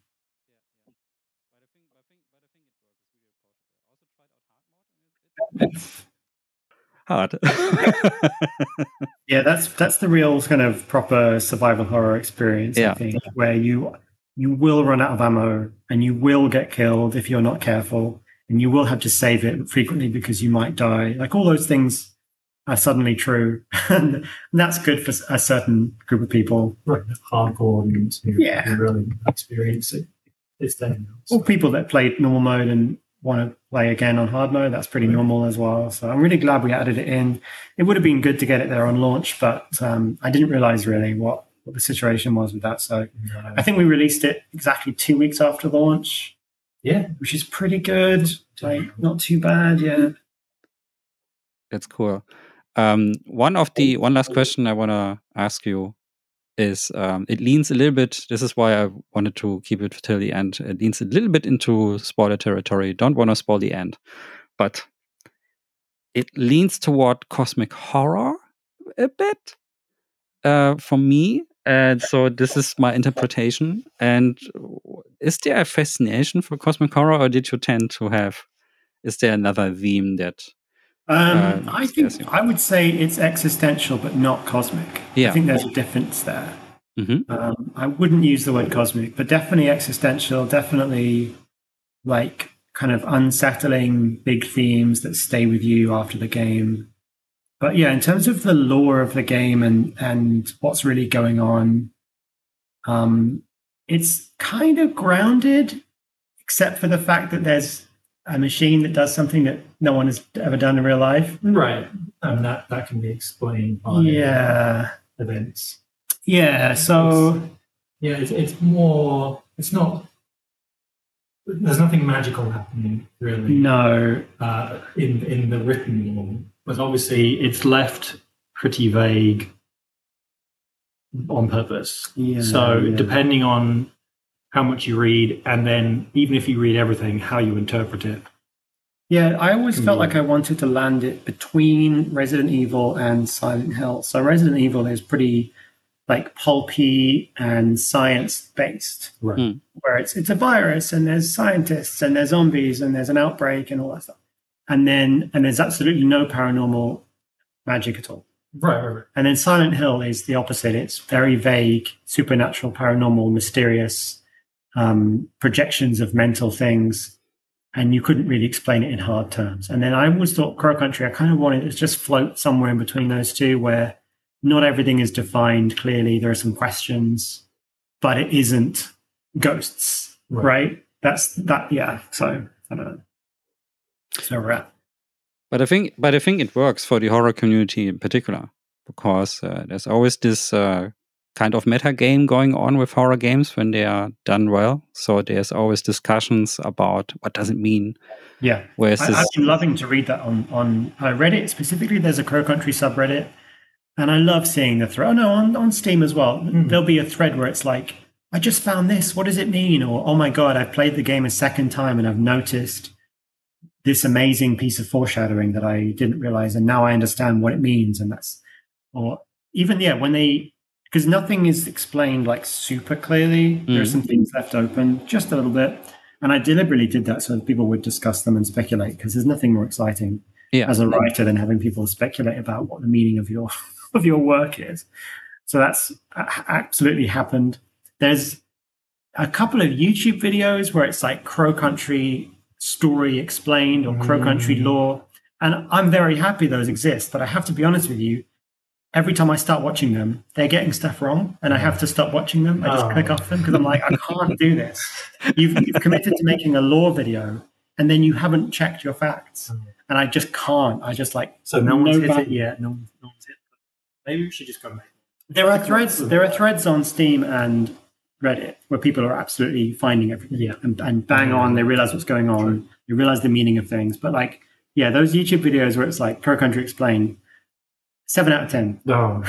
[SPEAKER 1] It's hard.
[SPEAKER 2] Yeah, that's the real kind of proper survival horror experience, I think, where you will run out of ammo and you will get killed if you're not careful, and you will have to save it frequently because you might die. Like all those things are suddenly true, and that's good for a certain group of people.
[SPEAKER 3] Right, hardcore audience who really experience it. It's dangerous.
[SPEAKER 2] Or people that played normal mode and want to play again on hard mode, that's pretty normal as well. So I'm really glad we added it in. It would have been good to get it there on launch, but I didn't realize really what the situation was with that. So I think we released it exactly 2 weeks after launch.
[SPEAKER 3] Yeah.
[SPEAKER 2] Which is pretty good. Like, not too bad, yeah.
[SPEAKER 1] That's cool. One last question I want to ask you is it leans a little bit, this is why I wanted to keep it till the end, it leans a little bit into spoiler territory. Don't want to spoil the end, but it leans toward cosmic horror a bit for me. And so this is my interpretation. And is there a fascination for cosmic horror, or did you tend to have, is there another theme that
[SPEAKER 2] I think I would say it's existential, but not cosmic. I think there's a difference there. I wouldn't use the word cosmic, but definitely existential, definitely like kind of unsettling big themes that stay with you after the game. But yeah, in terms of the lore of the game and what's really going on, it's kind of grounded, except for the fact that there's a machine that does something that no one has ever done in real life.
[SPEAKER 3] Right. And that can be explained by events.
[SPEAKER 2] Yeah. So
[SPEAKER 3] it's more, it's not, there's nothing magical happening really.
[SPEAKER 2] No.
[SPEAKER 3] In the written lore. But obviously it's left pretty vague on purpose. Depending on how much you read, and then even if you read everything, how you interpret it.
[SPEAKER 2] Yeah, I always felt like I wanted to land it between Resident Evil and Silent Hill. So Resident Evil is pretty like pulpy and science-based,
[SPEAKER 3] right.
[SPEAKER 2] Where it's a virus and there's scientists and there's zombies and there's an outbreak and all that stuff. And there's absolutely no paranormal magic at all.
[SPEAKER 3] Right.
[SPEAKER 2] And then Silent Hill is the opposite. It's very vague, supernatural, paranormal, mysterious, projections of mental things, and you couldn't really explain it in hard terms. And then I always thought Crow Country, I kind of wanted it to just float somewhere in between those two, where not everything is defined clearly. There are some questions, but it isn't ghosts, right? That's that. Yeah. So I don't know. So we're at.
[SPEAKER 1] But I think it works for the horror community in particular, because there's always this kind of meta game going on with horror games when they are done well. So there's always discussions about what does it mean.
[SPEAKER 2] Yeah, I've been loving to read that on Reddit specifically. There's a Crow Country subreddit, and I love seeing the thread. Oh no, on Steam as well. There'll be a thread where it's like, I just found this. What does it mean? Or, oh my God, I've played the game a second time and I've noticed this amazing piece of foreshadowing that I didn't realize, and now I understand what it means. And that's, or even when they, because nothing is explained like super clearly. There are some things left open just a little bit, and I deliberately did that so that people would discuss them and speculate, because there's nothing more exciting as a writer than having people speculate about what the meaning of your work is. So that's absolutely happened. There's a couple of YouTube videos where it's like Crow Country story explained or Crow Country lore, and I'm very happy those exist. But I have to be honest with you, every time I start watching them, they're getting stuff wrong, and I have to stop watching them. I just click off them because I'm like, I can't do this. You've committed to making a lore video, and then you haven't checked your facts, and I just can't. I just like
[SPEAKER 3] so no one's hit it yet. No one's hit it. Maybe we should just go.
[SPEAKER 2] There are threads. There are threads on Steam and Reddit where people are absolutely finding everything, and bang on. They realize what's going on. They realize the meaning of things. But like, yeah, those YouTube videos where it's like Crow Country Explained. 7 out of 10.
[SPEAKER 3] No.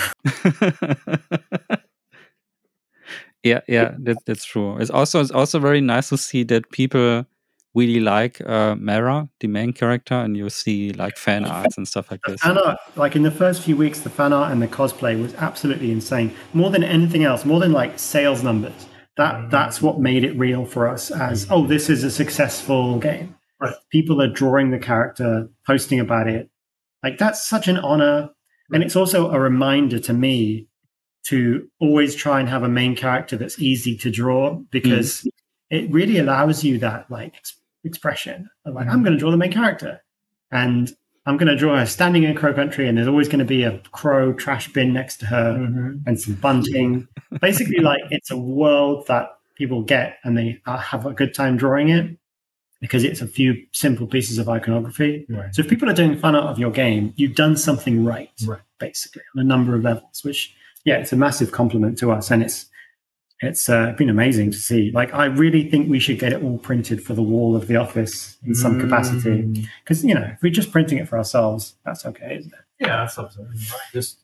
[SPEAKER 1] Yeah, that's true. It's also very nice to see that people really like Mara, the main character, and you see like fan arts and stuff like this.
[SPEAKER 2] Fan art, like in the first few weeks, the fan art and the cosplay was absolutely insane. More than anything else, more than like sales numbers. That's what made it real for us as, oh, this is a successful game.
[SPEAKER 3] Right.
[SPEAKER 2] People are drawing the character, posting about it. Like that's such an honor. And it's also a reminder to me to always try and have a main character that's easy to draw, because it really allows you that like expression of like, I'm going to draw the main character and I'm going to draw her standing in Crow Country, and there's always going to be a crow trash bin next to her and some bunting. Basically, like it's a world that people get and they have a good time drawing it, because it's a few simple pieces of iconography.
[SPEAKER 3] Right.
[SPEAKER 2] So if people are doing fan art of your game, you've done something right, basically, on a number of levels, which, yeah, it's a massive compliment to us. And it's been amazing to see. Like, I really think we should get it all printed for the wall of the office in some capacity. Because, you know, if we're just printing it for ourselves, that's okay, isn't it?
[SPEAKER 3] Yeah, that's absolutely right. Just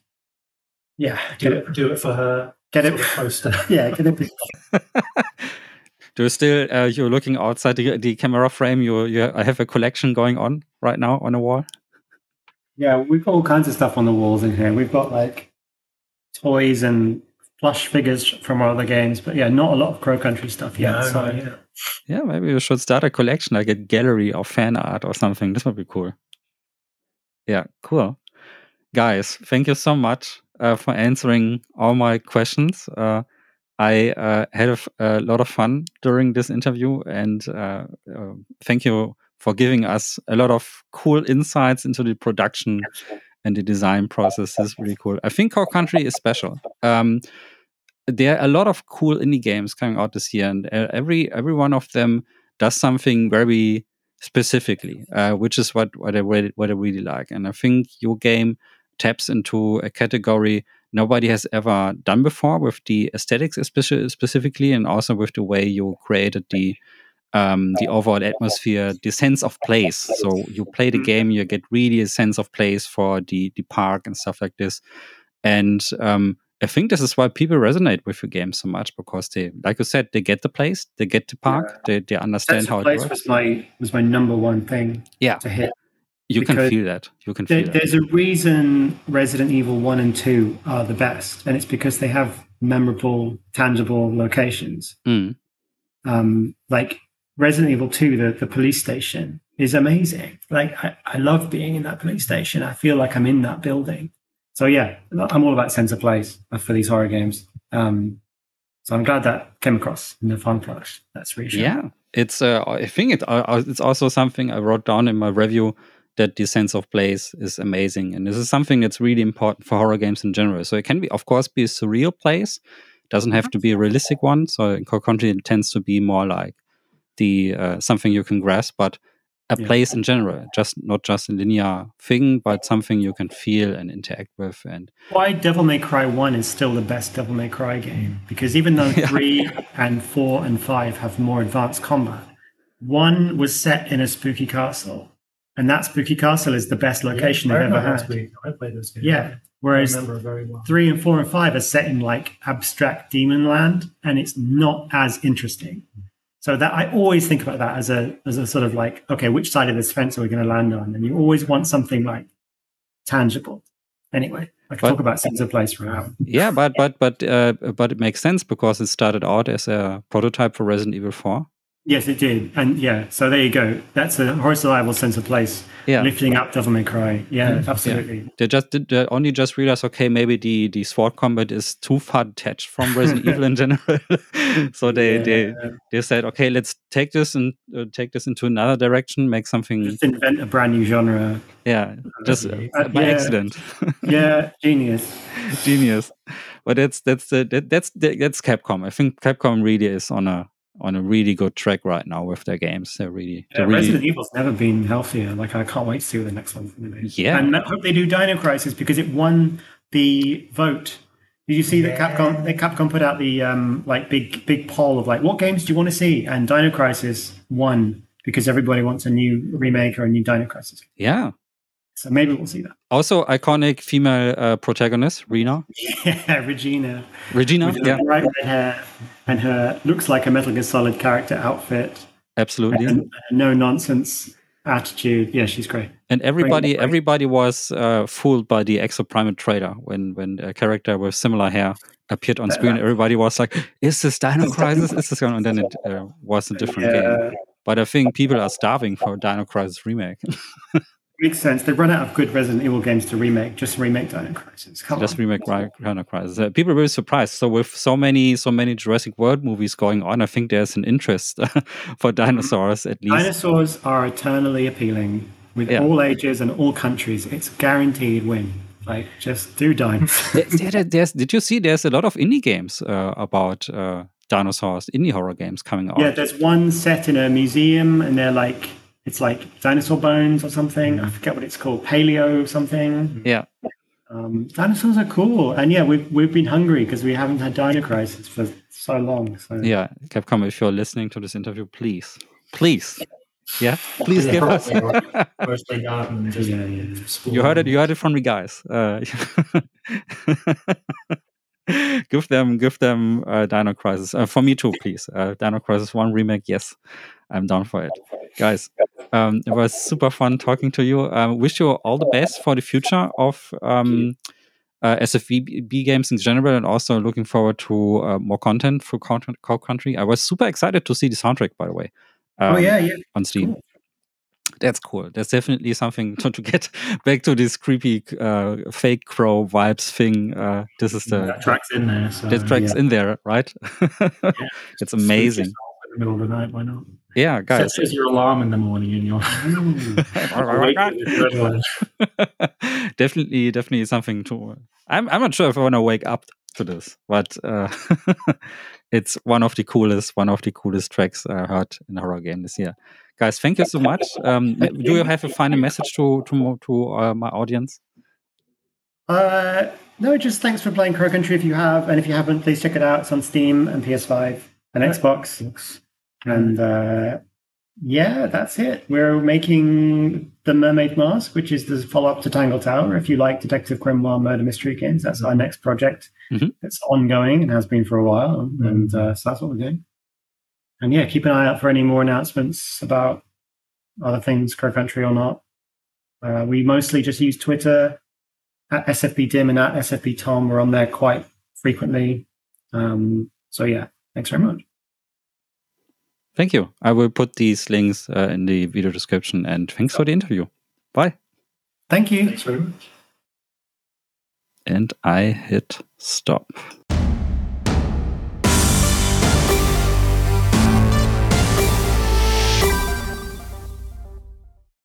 [SPEAKER 2] do
[SPEAKER 3] it for her.
[SPEAKER 2] Get it
[SPEAKER 3] poster.
[SPEAKER 2] Yeah, get it.
[SPEAKER 1] Do you still, you're looking outside the camera frame, I have a collection going on right now on a wall?
[SPEAKER 2] Yeah, we've got all kinds of stuff on the walls in here. We've got like toys and plush figures from our other games, but yeah, not a lot of Crow Country stuff yet.
[SPEAKER 1] Yeah, maybe we should start a collection, like a gallery of fan art or something. This would be cool. Yeah, cool. Guys, thank you so much for answering all my questions. I had a lot of fun during this interview, and thank you for giving us a lot of cool insights into the production and the design process. This is really cool. I think Crow Country is special. There are a lot of cool indie games coming out this year, and every one of them does something very specifically, which is what I really like. And I think your game taps into a category nobody has ever done before, with the aesthetics specifically, and also with the way you created the overall atmosphere, the sense of place. So you play the game, you get really a sense of place for the park and stuff like this. And I think this is why people resonate with your game so much, because they, like you said, they get the place, they get the park, they understand how it works.
[SPEAKER 2] Was my number one thing to hit.
[SPEAKER 1] You can feel that.
[SPEAKER 2] There's a reason Resident Evil 1 and 2 are the best, and it's because they have memorable, tangible locations. Like Resident Evil 2, the police station is amazing. Like, I love being in that police station. I feel like I'm in that building. So yeah, I'm all about sense of place for these horror games. So I'm glad that came across in the fun flash. That's reassuring.
[SPEAKER 1] Yeah, it's. I think it's also something I wrote down in my review, that the sense of place is amazing, and this is something that's really important for horror games in general. So it can be, of course, be a surreal place. It doesn't have to be a realistic one. So in Crow Country, it tends to be more like the something you can grasp, but a place in general, not just a linear thing, but something you can feel and interact with. And
[SPEAKER 2] why Devil May Cry 1 is still the best Devil May Cry game, because even though 3 and 4 and 5 have more advanced combat, 1 was set in a spooky castle, and that spooky castle is the best location they've ever had.
[SPEAKER 3] I played those games.
[SPEAKER 2] Yeah, whereas
[SPEAKER 3] I remember very well.
[SPEAKER 2] 3 and 4 and 5 are set in like abstract demon land, and it's not as interesting. So that I always think about that as a sort of like, okay, which side of this fence are we going to land on? And you always want something like tangible. Anyway, I can talk about sense of place for an hour.
[SPEAKER 1] Yeah, but it makes sense, because it started out as a prototype for Resident Evil 4.
[SPEAKER 2] Yes, it did. And yeah, so there you go. That's a Horror Survival sense of place.
[SPEAKER 1] Yeah.
[SPEAKER 2] Lifting up Devil May Cry. Yeah, absolutely.
[SPEAKER 1] Yeah. They only just realized, okay, maybe the sword combat is too far detached from Resident Evil in general. So they said, okay, let's take this and take this into another direction, make something.
[SPEAKER 2] Just invent a brand new genre.
[SPEAKER 1] Yeah, just by accident.
[SPEAKER 2] Yeah, genius.
[SPEAKER 1] But that's Capcom. I think Capcom really is on a really good track right now with their games. They're really
[SPEAKER 2] Resident Evil's never been healthier. Like, I can't wait to see what the next one's going to be.
[SPEAKER 1] Yeah,
[SPEAKER 2] and I hope they do Dino Crisis because it won the vote. Did you see that Capcom put out the like big poll of like, what games do you want to see? And Dino Crisis won because everybody wants a new remake or a new Dino Crisis.
[SPEAKER 1] Yeah.
[SPEAKER 2] So maybe we'll see that.
[SPEAKER 1] Also, iconic female protagonist, Rena.
[SPEAKER 2] Yeah, Regina.
[SPEAKER 1] Yeah.
[SPEAKER 2] Bright red hair, and her looks like a Metal Gear Solid character outfit.
[SPEAKER 1] Absolutely.
[SPEAKER 2] And no nonsense attitude. Yeah, she's great.
[SPEAKER 1] And everybody was fooled by the Exoprimate trailer when a character with similar hair appeared on screen. Everybody was like, "Is this Dino Crisis? Is this going?" And then it was a different game. But I think people are starving for Dino Crisis remake.
[SPEAKER 2] Makes sense. They run out of good Resident Evil games to remake. Just remake Dino Crisis.
[SPEAKER 1] Remake Dino Crisis. People are really surprised. So with so many Jurassic World movies going on, I think there's an interest for dinosaurs at least.
[SPEAKER 2] Dinosaurs are eternally appealing with all ages and all countries. It's guaranteed win. Like, just do dinosaurs.
[SPEAKER 1] Did you see? There's a lot of indie games about dinosaurs, indie horror games coming out.
[SPEAKER 2] Yeah, there's one set in a museum, and they're like. It's like dinosaur bones or something. I forget what it's called. Paleo something.
[SPEAKER 1] Yeah.
[SPEAKER 2] Dinosaurs are cool. And yeah, we've been hungry because we haven't had Dino Crisis for so long. So.
[SPEAKER 1] Yeah, Capcom, if you're listening to this interview, please. Yeah, please give us. You heard it from the guys. Give them Dino Crisis. For me too, please. Dino Crisis 1 remake, yes. I'm down for it. Guys, it was super fun talking to you. Wish you all the best for the future of SFB games in general, and also looking forward to more content for Cow Country. I was super excited to see the soundtrack, by the way. On Steam. Cool. That's cool. That's definitely something to get back to this creepy fake crow vibes thing. This is
[SPEAKER 3] that track's in there. So,
[SPEAKER 1] that track's in there, right? It's amazing.
[SPEAKER 3] In the middle of the night, why not?
[SPEAKER 1] Yeah, guys.
[SPEAKER 3] Set your alarm in the morning and you're
[SPEAKER 1] definitely something to. I'm not sure if I want to wake up to this, but it's one of the coolest tracks I heard in a horror game this year. Guys, thank you so much. Do you have a final message to my audience?
[SPEAKER 2] No, just thanks for playing Crow Country if you have, and if you haven't, please check it out. It's on Steam and PS5 and Xbox. And that's it. We're making The Mermaid Mask, which is the follow-up to Tangle Tower. If you like Detective Grimoire murder mystery games, that's our next project. It's ongoing and has been for a while. And so that's what we're doing. And yeah, keep an eye out for any more announcements about other things, Crow Country or not. We mostly just use Twitter at SFBDim and at SFBTom. We're on there quite frequently. So yeah, thanks very much.
[SPEAKER 1] Thank you. I will put these links in the video description, and thanks for the interview. Bye.
[SPEAKER 2] Thank you.
[SPEAKER 3] Thanks very much.
[SPEAKER 1] And I hit stop.